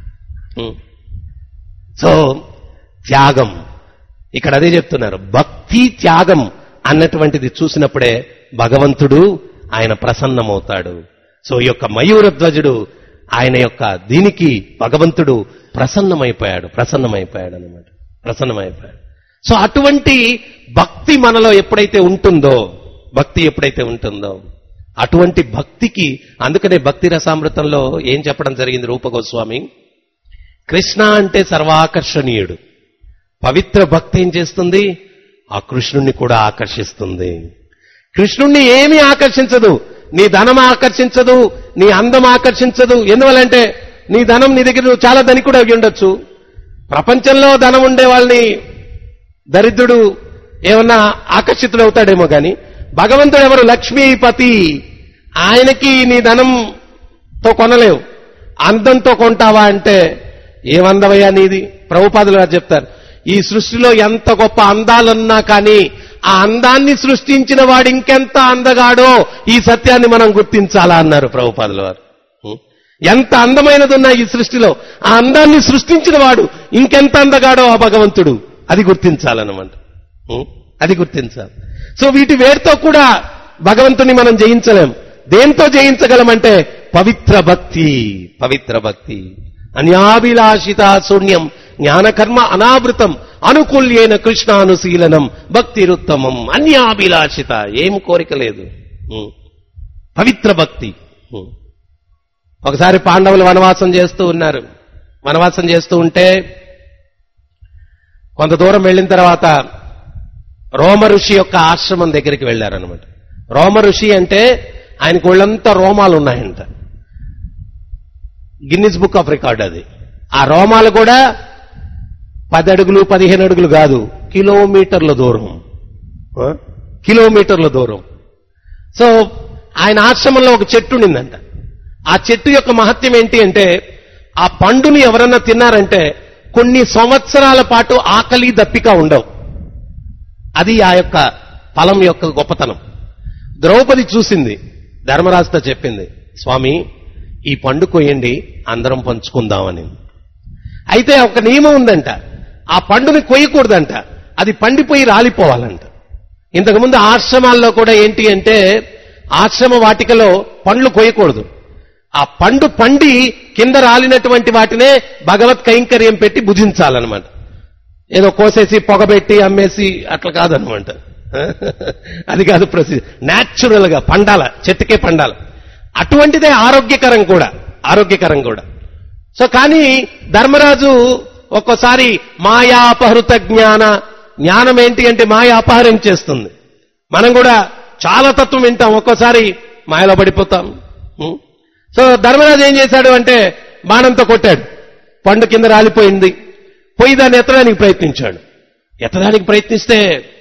సో త్యాగం, ఇక్కడ అదే చెప్తున్నారు, భక్తి త్యాగం అన్నటువంటిది చూసినప్పుడే భగవంతుడు ఆయన ప్రసన్నమవుతాడు. సో ఈ యొక్క మయూరధ్వజుడు ఆయన యొక్క దీనికి భగవంతుడు ప్రసన్నమైపోయాడు, ప్రసన్నమైపోయాడు అనమాట, ప్రసన్నమైపోయాడు. సో అటువంటి భక్తి మనలో ఎప్పుడైతే ఉంటుందో, భక్తి ఎప్పుడైతే ఉంటుందో అటువంటి భక్తికి, అందుకనే భక్తి రసామృతంలో ఏం చెప్పడం జరిగింది రూపగోస్వామి, కృష్ణ అంటే సర్వాకర్షణీయుడు. పవిత్ర భక్తి ఏం చేస్తుంది? ఆ కృష్ణుణ్ణి కూడా ఆకర్షిస్తుంది. కృష్ణుణ్ణి ఏమీ ఆకర్షించదు, నీ ధనం ఆకర్షించదు, నీ అందం ఆకర్షించదు. ఎందువల్లంటే నీ ధనం, నీ దగ్గర నువ్వు చాలా ధనికుడు అయి ఉండొచ్చు. ప్రపంచంలో ధనం ఉండే వాళ్ళని దరిద్రుడు ఏమన్నా ఆకర్షితుడవుతాడేమో కానీ భగవంతుడు ఎవరు? లక్ష్మీపతి. ఆయనకి నీ ధనంతో కొనలేవు, అందంతో కొంటావా అంటే ఏమందవయ్యా నీది? ప్రభుపాదులు గారు చెప్తారు, ఈ సృష్టిలో ఎంత గొప్ప అందాలున్నా కానీ ఆ అందాన్ని సృష్టించిన వాడు ఇంకెంత అందగాడో ఈ సత్యాన్ని మనం గుర్తించాలా అన్నారు ప్రభుపాదుల వారు. ఎంత అందమైనదున్నా ఈ సృష్టిలో ఆ అందాన్ని సృష్టించిన వాడు ఇంకెంత అందగాడో ఆ భగవంతుడు, అది గుర్తించాలన్నమాట, అది గుర్తించాలి. సో వీటి వేరుతో కూడా భగవంతుని మనం జయించలేం. దేంతో జయించగలమంటే పవిత్ర భక్తి. పవిత్ర భక్తి అన్యాభిలాషిత శూన్యం జ్ఞానకర్మ అనావృతం అనుకూల్యేన కృష్ణానుశీలనం భక్తిరుత్తమం. అన్యాభిలాషిత, ఏం కోరిక లేదు, పవిత్ర భక్తి. ఒకసారి పాండవులు వనవాసం చేస్తూ ఉన్నారు. వనవాసం చేస్తూ ఉంటే కొంత దూరం వెళ్ళిన తర్వాత రోమ ఋషి యొక్క ఆశ్రమం దగ్గరికి వెళ్ళారనమాట. రోమ ఋషి అంటే ఆయనకు ఒళ్ళంతా రోమాలు ఉన్నాయంట. గిన్నిస్ బుక్ ఆఫ్ రికార్డ్ అది. ఆ రోమాలు కూడా పది అడుగులు పదిహేను అడుగులు కాదు, కిలోమీటర్ల దూరం. కిలోమీటర్ల దూరం. సో ఆయన ఆశ్రమంలో ఒక చెట్టు ఉండిందంట. ఆ చెట్టు యొక్క మహత్యం ఏంటి అంటే, ఆ పండుని ఎవరన్నా తిన్నారంటే కొన్ని సంవత్సరాల పాటు ఆకలి దప్పిక ఉండవు. అది ఆ యొక్క ఫలం యొక్క గొప్పతనం. ద్రౌపది చూసింది, ధర్మరాజుతో చెప్పింది, స్వామి ఈ పండు కొయ్యండి అందరం పంచుకుందామని. అయితే ఒక నియమం ఉందంట, ఆ పండుని కొయ్యకూడదంట, అది పండిపోయి రాలిపోవాలంట. ఇంతకుముందు ఆశ్రమాల్లో కూడా ఏంటి అంటే, ఆశ్రమ వాటికలో పండ్లు కొయ్యకూడదు. ఆ పండు పండి కింద రాలినటువంటి వాటినే భగవత్ కైంకర్యం పెట్టి భుజించాలన్నమాట. ఏదో కోసేసి పొగబెట్టి అమ్మేసి అట్లా కాదనమాట. అది కాదు ప్రసిద్ధి. న్యాచురల్ గా పండాల, చెట్టుకే పండాల. అటువంటిదే ఆరోగ్యకరం కూడా, ఆరోగ్యకరం కూడా. సో కానీ ధర్మరాజు ఒక్కోసారి మాయా అపహృత జ్ఞాన, జ్ఞానం ఏంటి అంటే మాయ అపహరం చేస్తుంది. మనం కూడా చాలా తత్వం వింటాం, ఒక్కోసారి మాయలో పడిపోతాం. సో ధర్మరాజు ఏం చేశాడు అంటే బాణంతో కొట్టాడు, పండు కింద రాలిపోయింది. పోయి దాన్ని ఎత్తడానికి ప్రయత్నించాడు. ఎత్తడానికి ప్రయత్నిస్తే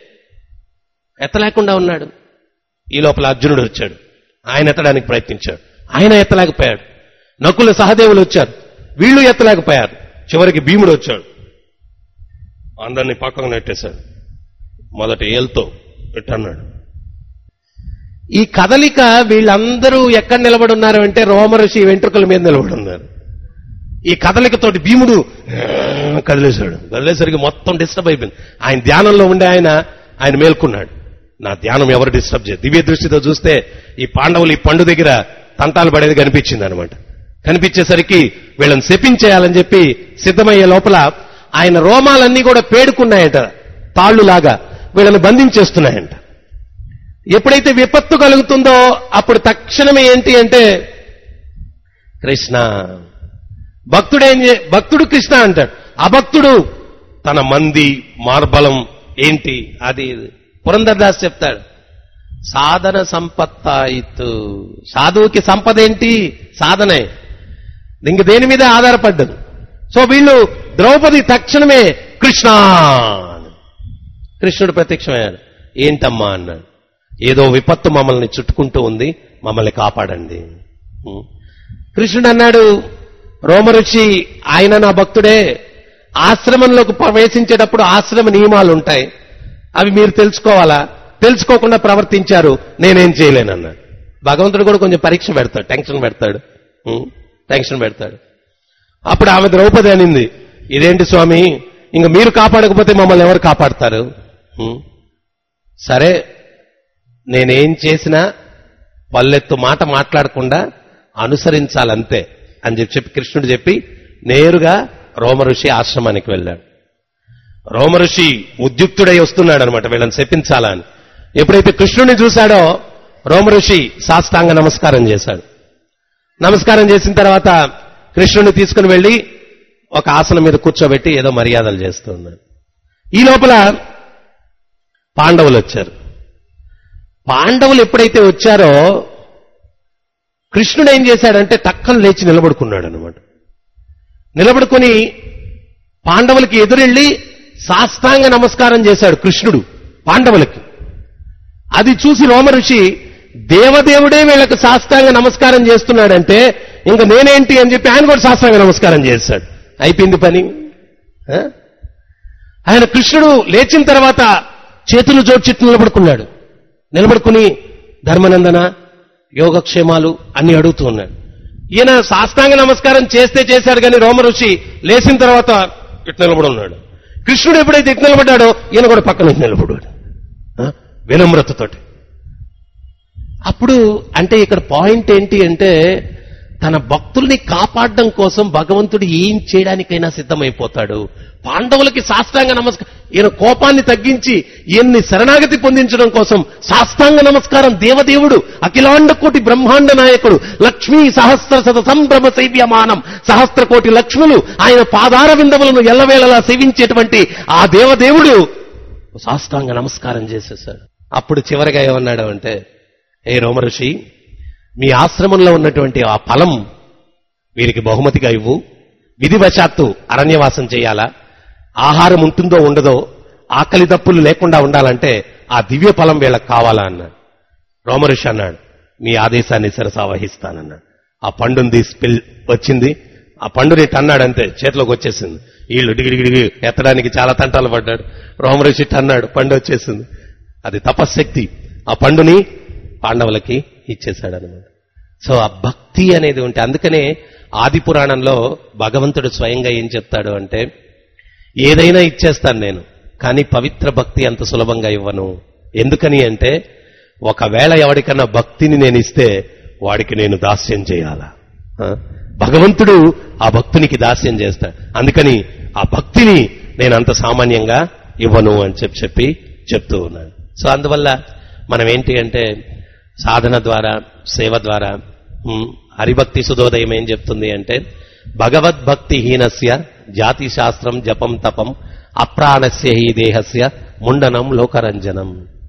ఎత్తలేకుండా ఉన్నాడు. ఈ లోపల అర్జునుడు వచ్చాడు, ఆయన ఎత్తడానికి ప్రయత్నించాడు, ఆయన ఎత్తలేకపోయాడు. నకుల సహదేవులు వచ్చారు, వీళ్ళు ఎత్తలేకపోయారు. చివరికి భీముడు వచ్చాడు, అందరినీ పక్కకు నెట్టేశాడు. మొదటి ఏల్తో ఎట్టన్నాడు. ఈ కదలిక వీళ్ళందరూ ఎక్కడ నిలబడి ఉన్నారు అంటే రోమఋషి వెంట్రుకల మీద నిలబడి ఉన్నారు. ఈ కదలికతోటి భీముడు కదిలేశాడు. కదిలేసరికి మొత్తం డిస్టర్బ్ అయిపోయింది. ఆయన ధ్యానంలో ఉండే ఆయన ఆయన మేల్కొన్నాడు. నా ధ్యానం ఎవరు డిస్టర్బ్ చేయదు. దివ్య దృష్టితో చూస్తే ఈ పాండవులు ఈ పండు దగ్గర తంటాలు పడేది కనిపించింది అనమాట. కనిపించేసరికి వీళ్ళని శపించేయాలని చెప్పి సిద్ధమయ్యే లోపల ఆయన రోమాలన్నీ కూడా పేడుకున్నాయట, తాళ్లులాగా వీళ్ళని బంధించేస్తున్నాయంట. ఎప్పుడైతే విపత్తు కలుగుతుందో అప్పుడు తక్షణమే ఏంటి అంటే కృష్ణ, భక్తుడేం భక్తుడు కృష్ణ అంటాడు, అభక్తుడు తన మంది మార్బలం ఏంటి అది. పురంధరదాస్ చెప్తాడు, సాధన సంపత్తాయితు. సాధువుకి సంపద ఏంటి? సాధనే. ఇంక దేని మీద ఆధారపడ్డదు. సో వీళ్ళు ద్రౌపది తక్షణమే కృష్ణ, కృష్ణుడు ప్రత్యక్షమయ్యాడు. ఏంటమ్మా అన్నాడు. ఏదో విపత్తు మమ్మల్ని చుట్టుకుంటూ ఉంది, మమ్మల్ని కాపాడండి. కృష్ణుడు అన్నాడు, రోమఋషి ఆయన నా భక్తుడే, ఆశ్రమంలోకి ప్రవేశించేటప్పుడు ఆశ్రమ నియమాలు ఉంటాయి, అవి మీరు తెలుసుకోవాలా, తెలుసుకోకుండా ప్రవర్తించారు, నేనేం చేయలేనన్నాడు. భగవంతుడు కూడా కొంచెం పరీక్ష పెడతాడు, టెన్షన్ పెడతాడు, టెన్షన్ పెడతాడు. అప్పుడు ఆమె ద్రౌపది అనింది, ఇదేంటి స్వామి, ఇంక మీరు కాపాడకపోతే మమ్మల్ని ఎవరు కాపాడతారు? సరే నేనేం చేసినా పల్లెత్తు మాట మాట్లాడకుండా అనుసరించాలంతే అని చెప్పి చెప్పి కృష్ణుడు చెప్పి నేరుగా రోమఋషి ఆశ్రమానికి వెళ్ళాడు. రోమఋషి ఉద్యుక్తుడై వస్తున్నాడు అనమాట వీళ్ళని శపించాలని. ఎప్పుడైతే కృష్ణుడిని చూశాడో రోమఋషి సాష్టాంగ నమస్కారం చేశాడు. నమస్కారం చేసిన తర్వాత కృష్ణుడిని తీసుకుని వెళ్లి ఒక ఆసనం మీద కూర్చోబెట్టి ఏదో మర్యాదలు చేస్తూ ఉన్నాడు. ఈ లోపల పాండవులు వచ్చారు. పాండవులు ఎప్పుడైతే వచ్చారో కృష్ణుడు ఏం చేశాడంటే టక్కన లేచి నిలబడుకున్నాడు అనమాట. నిలబడుకుని పాండవులకి ఎదురెళ్లి సాష్టాంగ నమస్కారం చేశాడు కృష్ణుడు పాండవులకి. అది చూసి రోమఋషి, దేవదేవుడే వీళ్ళకి సాష్టాంగ నమస్కారం చేస్తున్నాడంటే ఇంక నేనేంటి అని చెప్పి ఆయన కూడా సాష్టాంగ నమస్కారం చేశాడు. అయిపోయింది పని. ఆయన కృష్ణుడు లేచిన తర్వాత చేతులు జోడ్చిట్టు నిలబడుకున్నాడు. నిలబడుకుని ధర్మనందన యోగక్షేమాలు అన్ని అడుగుతూ ఉన్నాడు. ఈయన సాష్టాంగ నమస్కారం చేస్తే చేశాడు కానీ రోమఋషి లేచిన తర్వాత ఇటు నిలబడి ఉన్నాడు. కృష్ణుడు ఎప్పుడైతే ఇటు నిలబడ్డాడో ఈయన కూడా పక్కన ఇటు నిలబడ్డాడు. వినమ్రతతోటి. అప్పుడు అంటే ఇక్కడ పాయింట్ ఏంటి అంటే తన భక్తుల్ని కాపాడడం కోసం భగవంతుడు ఏం చేయడానికైనా సిద్ధమైపోతాడు. పాండవులకి సాష్టాంగ నమస్కారం, ఈయన కోపాన్ని తగ్గించి ఈయన్ని శరణాగతి పొందించడం కోసం సాష్టాంగ నమస్కారం. దేవదేవుడు, అఖిలాండ కోటి బ్రహ్మాండ నాయకుడు, లక్ష్మీ సహస్ర శత సంభ్రమ సేవ్యమానం, సహస్ర కోటి లక్ష్ములు ఆయన పాదార విందములను ఎల్లవేళలా సేవించేటువంటి ఆ దేవదేవుడు సాష్టాంగ నమస్కారం చేసేశాడు. అప్పుడు చివరిగా ఏమన్నాడు అంటే, ఏ రోమఋషి, మీ ఆశ్రమంలో ఉన్నటువంటి ఆ ఫలం వీరికి బహుమతిగా ఇవ్వు. విధివశాత్తు అరణ్యవాసం చేయాలా, ఆహారం ఉంటుందో ఉండదో, ఆకలి దప్పులు లేకుండా ఉండాలంటే ఆ దివ్య ఫలం వీళ్ళకి కావాలా అన్నాడు. రోమఋషి అన్నాడు, మీ ఆదేశాన్ని శిరసావహిస్తానన్నాడు. ఆ పండుని తీసి వచ్చింది, ఆ పండుని టన్నాడంతే, చేతిలోకి వచ్చేసింది. వీళ్ళు డిగిడిగిడిగి ఎత్తడానికి చాలా తంటాలు పడ్డాడు. రోమఋషి టన్నాడు, పండు వచ్చేసింది. అది తపశ్శక్తి. ఆ పండుని పాండవులకి ఇచ్చేశాడు అనమాట. సో ఆ భక్తి అనేది ఉంటే, అందుకనే ఆది పురాణంలో భగవంతుడు స్వయంగా ఏం చెప్తాడు అంటే, ఏదైనా ఇచ్చేస్తాను నేను, కానీ పవిత్ర భక్తి అంత సులభంగా ఇవ్వను. ఎందుకని అంటే, ఒకవేళ ఎవరికన్నా భక్తిని నేను ఇస్తే వాడికి నేను దాస్యం చేయాలా. భగవంతుడు ఆ భక్తునికి దాస్యం చేస్తాడు. అందుకని ఆ భక్తిని నేను అంత సామాన్యంగా ఇవ్వను అని చెప్పి చెప్పి చెప్తూ ఉన్నాడు. సో అందువల్ల మనం ఏంటి అంటే, సాధన ద్వారా, సేవ ద్వారా, హరిభక్తి సుధోదయం ఏం చెప్తుంది అంటే, భగవద్భక్తి హీనస్య జాతి శాస్త్రం జపం తపం అప్రాణస్య హి దేహస్య ముండనం లోకరంజనం.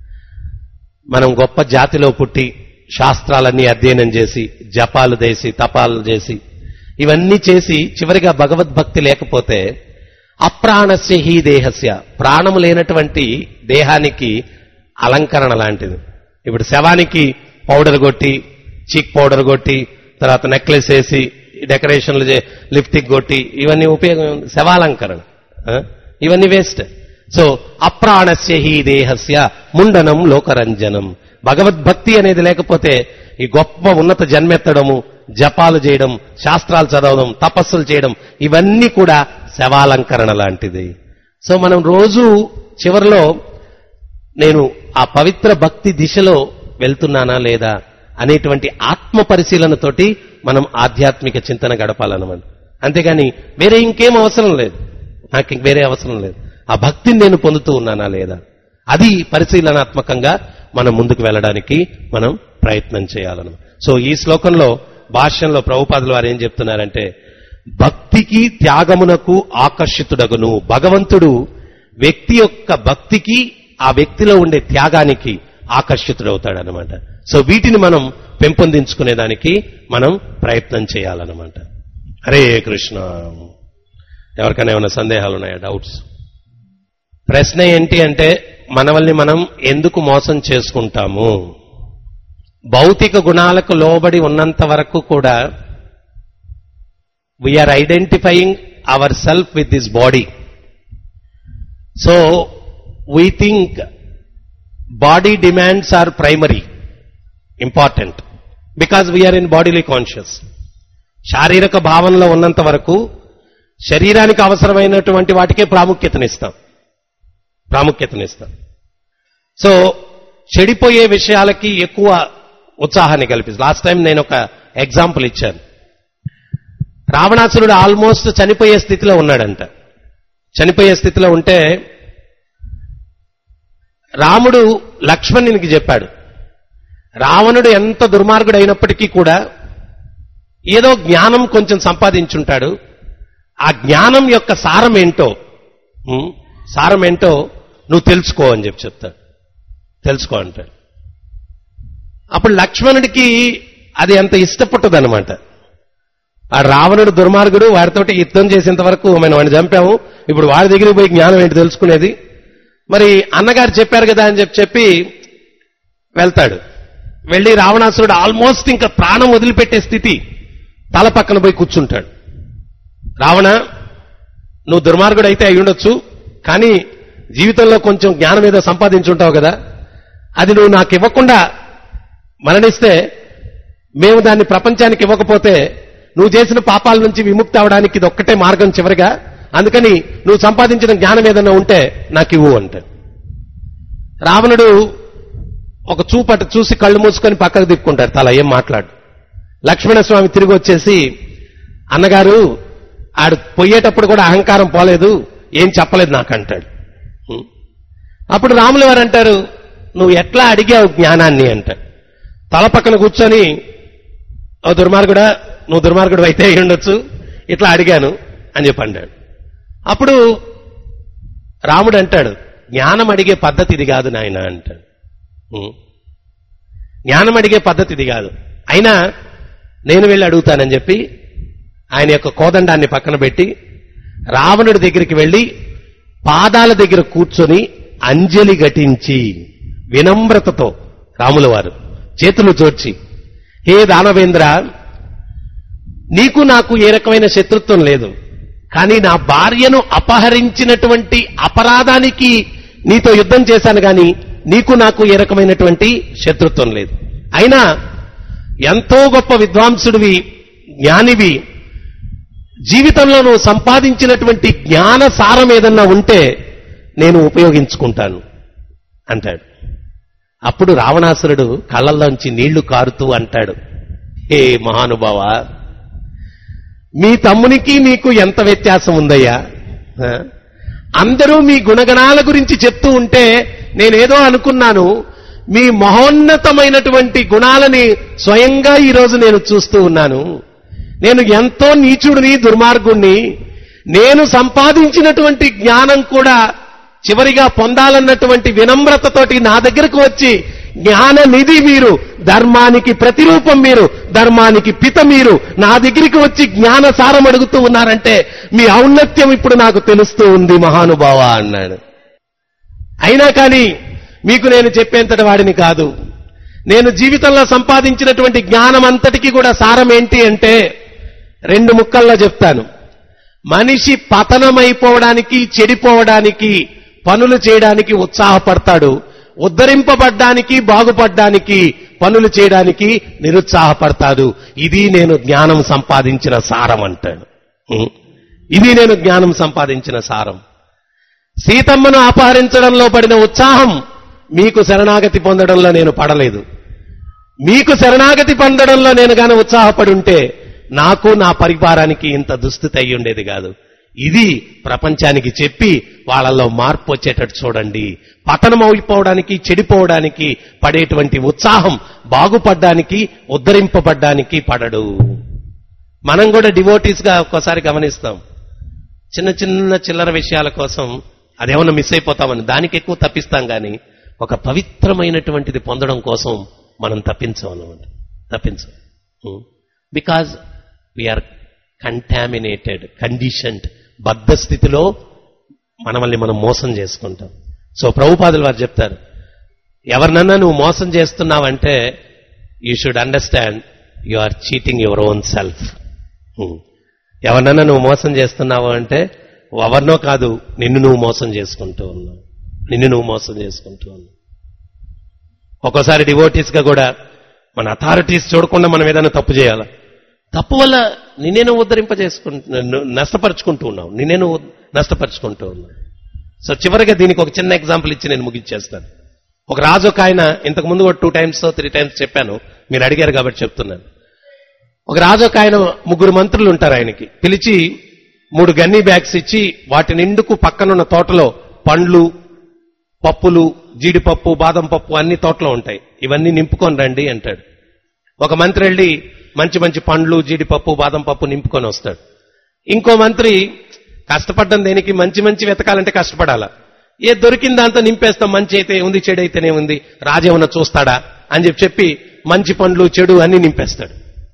మనం గొప్ప జాతిలో పుట్టి శాస్త్రాలన్నీ అధ్యయనం చేసి, జపాలు చేసి, తపాలు చేసి, ఇవన్నీ చేసి చివరిగా భగవద్భక్తి లేకపోతే అప్రాణస్య హి దేహస్య, ప్రాణము లేనటువంటి దేహానికి అలంకరణ లాంటిది. ఇప్పుడు శవానికి పౌడర్ కొట్టి, చీక్ పౌడర్ కొట్టి, తర్వాత నెక్లెస్ వేసి, డెకరేషన్లు లిప్టిక్ కొట్టి, ఇవన్నీ ఉపయోగం, శవాలంకరణ, ఇవన్నీ వేస్ట్. సో అప్రాణస్య హి దేహస్య ముండనం లోకరంజనం. భగవద్భక్తి అనేది లేకపోతే ఈ గొప్ప ఉన్నత జన్మెత్తడము, జపాలు చేయడం, శాస్త్రాలు చదవడం, తపస్సులు చేయడం, ఇవన్నీ కూడా శవాలంకరణ లాంటిది. సో మనం రోజు చివరిలో నేను ఆ పవిత్ర భక్తి దిశలో వెళ్తున్నానా లేదా అనేటువంటి ఆత్మ పరిశీలనతోటి మనం ఆధ్యాత్మిక చింతన గడపాలన్నమాట. అంతేగాని వేరే ఇంకేం అవసరం లేదు, నాకు ఇంక వేరే అవసరం లేదు. ఆ భక్తిని నేను పొందుతూ ఉన్నానా లేదా, అది పరిశీలనాత్మకంగా మనం ముందుకు వెళ్ళడానికి మనం ప్రయత్నం చేయాలన్నమాట. సో ఈ శ్లోకంలో భాష్యంలో ప్రభుపాదులు వారు ఏం చెప్తున్నారంటే, భక్తికి త్యాగమునకు ఆకర్షితుడగును. భగవంతుడు వ్యక్తి యొక్క భక్తికి, ఆ వ్యక్తిలో ఉండే త్యాగానికి ఆకర్షితుడవుతాడనమాట. సో వీటిని మనం పెంపొందించుకునేదానికి మనం ప్రయత్నం చేయాలన్నమాట. హరే కృష్ణ. ఎవరికైనా ఏమైనా సందేహాలు ఉన్నాయా, డౌట్స్? ప్రశ్న ఏంటి అంటే, మనల్ని మనం ఎందుకు మోసం చేసుకుంటాము? భౌతిక గుణాలకు లోబడి ఉన్నంత వరకు కూడా we are identifying our self with this body. So we think body demands are primary important because we are in bodily conscious. శారీరక భావనలో ఉన్నంత వరకు శరీరానికి అవసరమైనటువంటి వాటికే ప్రాముఖ్యతనిస్తాం ప్రాముఖ్యతనిస్తాం సో చెడిపోయే విషయాలకి ఎక్కువ ఉత్సాహాన్ని కల్పిస్తుంది. లాస్ట్ టైం నేను ఒక ఎగ్జాంపుల్ ఇచ్చాను. రావణాసురుడు ఆల్మోస్ట్ చనిపోయే స్థితిలో ఉన్నాడంట. చనిపోయే స్థితిలో ఉంటే రాముడు లక్ష్మణునికి చెప్పాడు, రావణుడు ఎంత దుర్మార్గుడు అయినప్పటికీ కూడా ఏదో జ్ఞానం కొంచెం సంపాదించుంటాడు, ఆ జ్ఞానం యొక్క సారం ఏంటో సారం ఏంటో నువ్వు తెలుసుకో అని చెప్పి చెప్తాడు. తెలుసుకో అంటాడు. అప్పుడు లక్ష్మణుడికి అది అంత ఇష్టపట్టదనమాట. ఆ రావణుడు దుర్మార్గుడు, వాడితోటి యుద్ధం చేసేంత వరకు మనం వాడిని చంపాము, ఇప్పుడు వాడి దగ్గరికి పోయి జ్ఞానం ఏంటి తెలుసుకునేది, మరి అన్నగారు చెప్పారు కదా అని చెప్పి చెప్పి వెళ్తాడు. వెళ్ళి రావణాసురుడు ఆల్మోస్ట్ ఇంకా ప్రాణం వదిలిపెట్టే స్థితి, తల పక్కన పోయి కూర్చుంటాడు. రావణ, నువ్వు దుర్మార్గుడు అయితే అయి ఉండొచ్చు, కానీ జీవితంలో కొంచెం జ్ఞానం ఏదో సంపాదించుంటావు కదా, అది నువ్వు నాకు ఇవ్వకుండా మరణిస్తే, మేము దాన్ని ప్రపంచానికి ఇవ్వకపోతే నువ్వు చేసిన పాపాల నుంచి విముక్తి అవడానికి ఇది ఒక్కటే మార్గం చివరిగా, అందుకని నువ్వు సంపాదించిన జ్ఞానం ఏదైనా ఉంటే నాకు ఇవ్వు అంటాడు. రావణుడు ఒక చూపట చూసి కళ్ళు మూసుకొని పక్కకు తిప్పుకుంటాడు, తల ఏం మాట్లాడు. లక్ష్మణస్వామి తిరిగి వచ్చేసి, అన్నగారు ఆడు పోయేటప్పుడు కూడా అహంకారం పోలేదు, ఏం చెప్పలేదు నాకు అంటాడు. అప్పుడు రాముల వారు అంటారు, నువ్వు ఎట్లా అడిగావు జ్ఞానాన్ని అంటాడు. తల పక్కన కూర్చొని, ఓ దుర్మార్గుడా, నువ్వు దుర్మార్గుడు అయితే అయి ఉండొచ్చు, ఇట్లా అడిగాను అని చెప్పి అంటాడు. అప్పుడు రాముడు అంటాడు, జ్ఞానం అడిగే పద్ధతి ఇది కాదు నాయన అంటాడు. జ్ఞానం అడిగే పద్ధతి ఇది కాదు, అయినా నేను వెళ్ళి అడుగుతానని చెప్పి ఆయన యొక్క కోదండాన్ని పక్కన పెట్టి రావణుడి దగ్గరికి వెళ్ళి పాదాల దగ్గర కూర్చొని అంజలి ఘటించి వినమ్రతతో రాముల వారు చేతులు జోడ్చి, హే దానవేంద్ర, నీకు నాకు ఏ రకమైన శత్రుత్వం లేదు, కానీ నా భార్యను అపహరించినటువంటి అపరాధానికి నీతో యుద్ధం చేశాను, కానీ నీకు నాకు ఏ రకమైనటువంటి శత్రుత్వం లేదు. అయినా ఎంతో గొప్ప విద్వాంసుడివి, జ్ఞానివి, జీవితంలో నువ్వు సంపాదించినటువంటి జ్ఞాన సారం ఏదన్నా ఉంటే నేను ఉపయోగించుకుంటాను అంటాడు. అప్పుడు రావణాసురుడు కళ్ళల్లోంచి నీళ్లు కారుతూ అంటాడు, హే మహానుభావ, మీ తమ్మునికి మీకు ఎంత వ్యత్యాసం ఉందయ్యా? అందరూ మీ గుణగణాల గురించి చెప్తూ ఉంటే నేనేదో అనుకున్నాను, మీ మహోన్నతమైనటువంటి గుణాలని స్వయంగా ఈరోజు నేను చూస్తూ ఉన్నాను. నేను ఎంతో నీచుడిని, దుర్మార్గుణ్ణి. నేను సంపాదించినటువంటి జ్ఞానం కూడా చివరిగా పొందాలన్నటువంటి వినమ్రతతోటి నా దగ్గరకు వచ్చి, జ్ఞాన నిధి మీరు, ధర్మానికి ప్రతిరూపం మీరు, ధర్మానికి పిత మీరు, నా దగ్గరికి వచ్చి జ్ఞాన సారం అడుగుతూ ఉన్నారంటే మీ ఔన్నత్యం ఇప్పుడు నాకు తెలుస్తూ ఉంది మహానుభావ అన్నాడు. అయినా కానీ మీకు నేను చెప్పేంతటి వాడిని కాదు. నేను జీవితంలో సంపాదించినటువంటి జ్ఞానం అంతటికీ కూడా సారం ఏంటి అంటే రెండు ముక్కల్లో చెప్తాను. మనిషి పతనమైపోవడానికి, చెడిపోవడానికి, పనులు చేయడానికి ఉత్సాహపడతాడు, ఉద్ధరింపబడ్డానికి, బాగుపడ్డానికి, పనులు చేయడానికి నిరుత్సాహపడతాడు. ఇది నేను జ్ఞానం సంపాదించిన సారం అంటాడు. ఇది నేను జ్ఞానం సంపాదించిన సారం. సీతమ్మను అపహరించడంలో పడిన ఉత్సాహం మీకు శరణాగతి పొందడంలో నేను పడలేదు. మీకు శరణాగతి పొందడంలో నేను గాని ఉత్సాహపడి ఉంటే నాకు నా పరివారానికి ఇంత దుస్థితి అయి ఉండేది కాదు. ఇది ప్రపంచానికి చెప్పి వాళ్ళల్లో మార్పు వచ్చేటట్టు చూడండి. పతనం అయిపోవడానికి, చెడిపోవడానికి పడేటువంటి ఉత్సాహం బాగుపడ్డానికి, ఉద్ధరింపబడ్డానికి పడడు. మనం కూడా డివోటీస్ గా ఒక్కోసారి గమనిస్తాం, చిన్న చిన్న చిల్లర విషయాల కోసం అదేమన్నా మిస్ అయిపోతామని దానికి ఎక్కువ తప్పిస్తాం, కానీ ఒక పవిత్రమైనటువంటిది పొందడం కోసం మనం తప్పించాం అన్నమాట. తప్పించాం బికాజ్ వీఆర్ కంటామినేటెడ్, కండిషన్డ్, బద్ధ స్థితిలో మనల్ని మనం మోసం చేసుకుంటాం. సో ప్రభుపాదులు వారు చెప్తారు, ఎవరినన్నా నువ్వు మోసం చేస్తున్నావంటే you should understand you are cheating your own self. ఎవరినన్నా నువ్వు మోసం చేస్తున్నావు అంటే ఎవరినో కాదు, నిన్ను నువ్వు మోసం చేసుకుంటూ ఉన్నావు. నిన్ను నువ్వు మోసం చేసుకుంటూ ఉన్నావు. ఒక్కోసారి డివోటీస్ గా కూడా మన అథారిటీస్ చూడకుండా మనం ఏదైనా తప్పు చేయాలా? తప్పు వల్ల నిన్నేను ఉద్ధరింపజేసుకుంటూ నష్టపరుచుకుంటూ ఉన్నావు, నిన్నేను నష్టపరుచుకుంటూ ఉన్నావు. సో చివరిగా దీనికి ఒక చిన్న ఎగ్జాంపుల్ ఇచ్చి నేను ముగించేస్తాను. ఒక రాజు ఒక ఆయన, ఇంతకు ముందు ఒక టూ టైమ్స్ త్రీ టైమ్స్ చెప్పాను, మీరు అడిగారు కాబట్టి చెప్తున్నాను. ఒక రాజు ఒక ఆయన, ముగ్గురు మంత్రులు ఉంటారు ఆయనకి. పిలిచి మూడు గన్నీ బ్యాగ్స్ ఇచ్చి వాటి నిండుకు పక్కనున్న తోటలో పండ్లు, పప్పులు, జీడిపప్పు, బాదం పప్పు అన్ని తోటలో ఉంటాయి, ఇవన్నీ నింపుకొని రండి అంటాడు. ఒక మంత్రి వెళ్ళి మంచి మంచి పండ్లు, జీడిపప్పు, బాదం పప్పు నింపుకొని వస్తాడు. ఇంకో మంత్రి, కష్టపడ్డం దేనికి, మంచి మంచి వెతకాలంటే కష్టపడాలా, ఏ దొరికిన దాంతో నింపేస్తాం, మంచి అయితే ఉంది, చెడు అయితేనే ఉంది, రాజేమన్నా చూస్తాడా అని చెప్పి చెప్పి మంచి పండ్లు, చెడు అన్ని నింపేస్తాడు.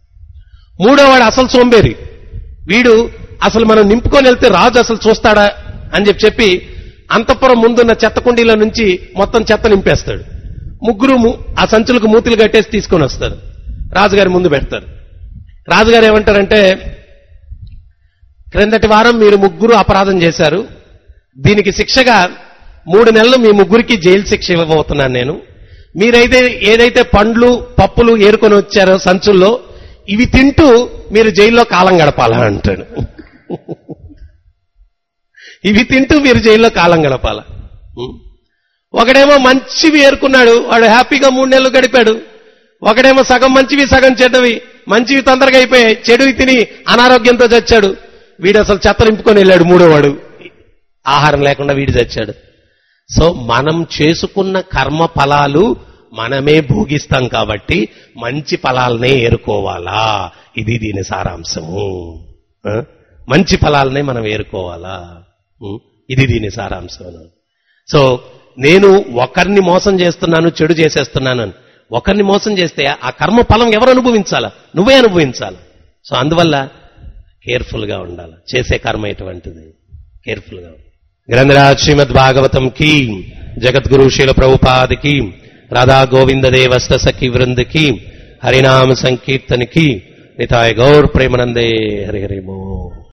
మూడోవాడు అసలు సోంబేరి, వీడు అసలు మనం నింపుకొని వెళ్తే రాజు అసలు చూస్తాడా అని చెప్పి చెప్పి అంతఃపురం ముందున్న చెత్త కుండీల నుంచి మొత్తం చెత్త నింపేస్తాడు. ముగ్గురు ఆ సంచులకు మూతులు కట్టేసి తీసుకొని వస్తారు, రాజుగారి ముందు పెడతారు. రాజుగారు ఏమంటారంటే, క్రిందటి వారం మీరు ముగ్గురు అపరాధం చేశారు, దీనికి శిక్షగా మూడు నెలలు మీ ముగ్గురికి జైలు శిక్ష ఇవ్వబోతున్నాను నేను. మీరైతే ఏదైతే పండ్లు, పప్పులు ఏరుకొని వచ్చారో సంచుల్లో, ఇవి తింటూ మీరు జైల్లో కాలం గడపాలా అంటాడు. ఇవి తింటూ మీరు జైల్లో కాలం గడపాలా. ఒకడేమో మంచివి ఏరుకున్నాడు, వాడు హ్యాపీగా మూడు నెలలు గడిపాడు. ఒకడేమో సగం మంచివి సగం చెడ్డవి, మంచివి తొందరగా అయిపోయాయి, చెడువి తిని అనారోగ్యంతో చచ్చాడు. వీడు అసలు చెత్తరింపుకొని వెళ్ళాడు మూడోవాడు, ఆహారం లేకుండా వీడు చచ్చాడు. సో మనం చేసుకున్న కర్మ ఫలాలు మనమే భోగిస్తాం కాబట్టి మంచి ఫలాలనే ఏరుకోవాలా, ఇది దీని సారాంశము. మంచి ఫలాలనే మనం ఏరుకోవాలా, ఇది దీని సారాంశం. సో నేను ఒకరిని మోసం చేస్తున్నాను, చెడు చేసేస్తున్నాను అని ఒకరిని మోసం చేస్తే ఆ కర్మ ఫలం ఎవరు అనుభవించాలా? నువ్వే అనుభవించాలి. సో అందువల్ల కేర్ఫుల్ గా ఉండాలి. చేసే కర్మ ఎటువంటిది, కేర్ఫుల్ గా ఉండాలి. గ్రంథరాజ్ శ్రీమద్ భాగవతం కి, జగద్గురు శీల ప్రభుపాద్ కి, రాధా గోవింద దేవస్థ సఖి వృంద్ కి, హరినామ సంకీర్తన్ కి, నితాయ గౌర్ ప్రేమనందే హరి హరి మో.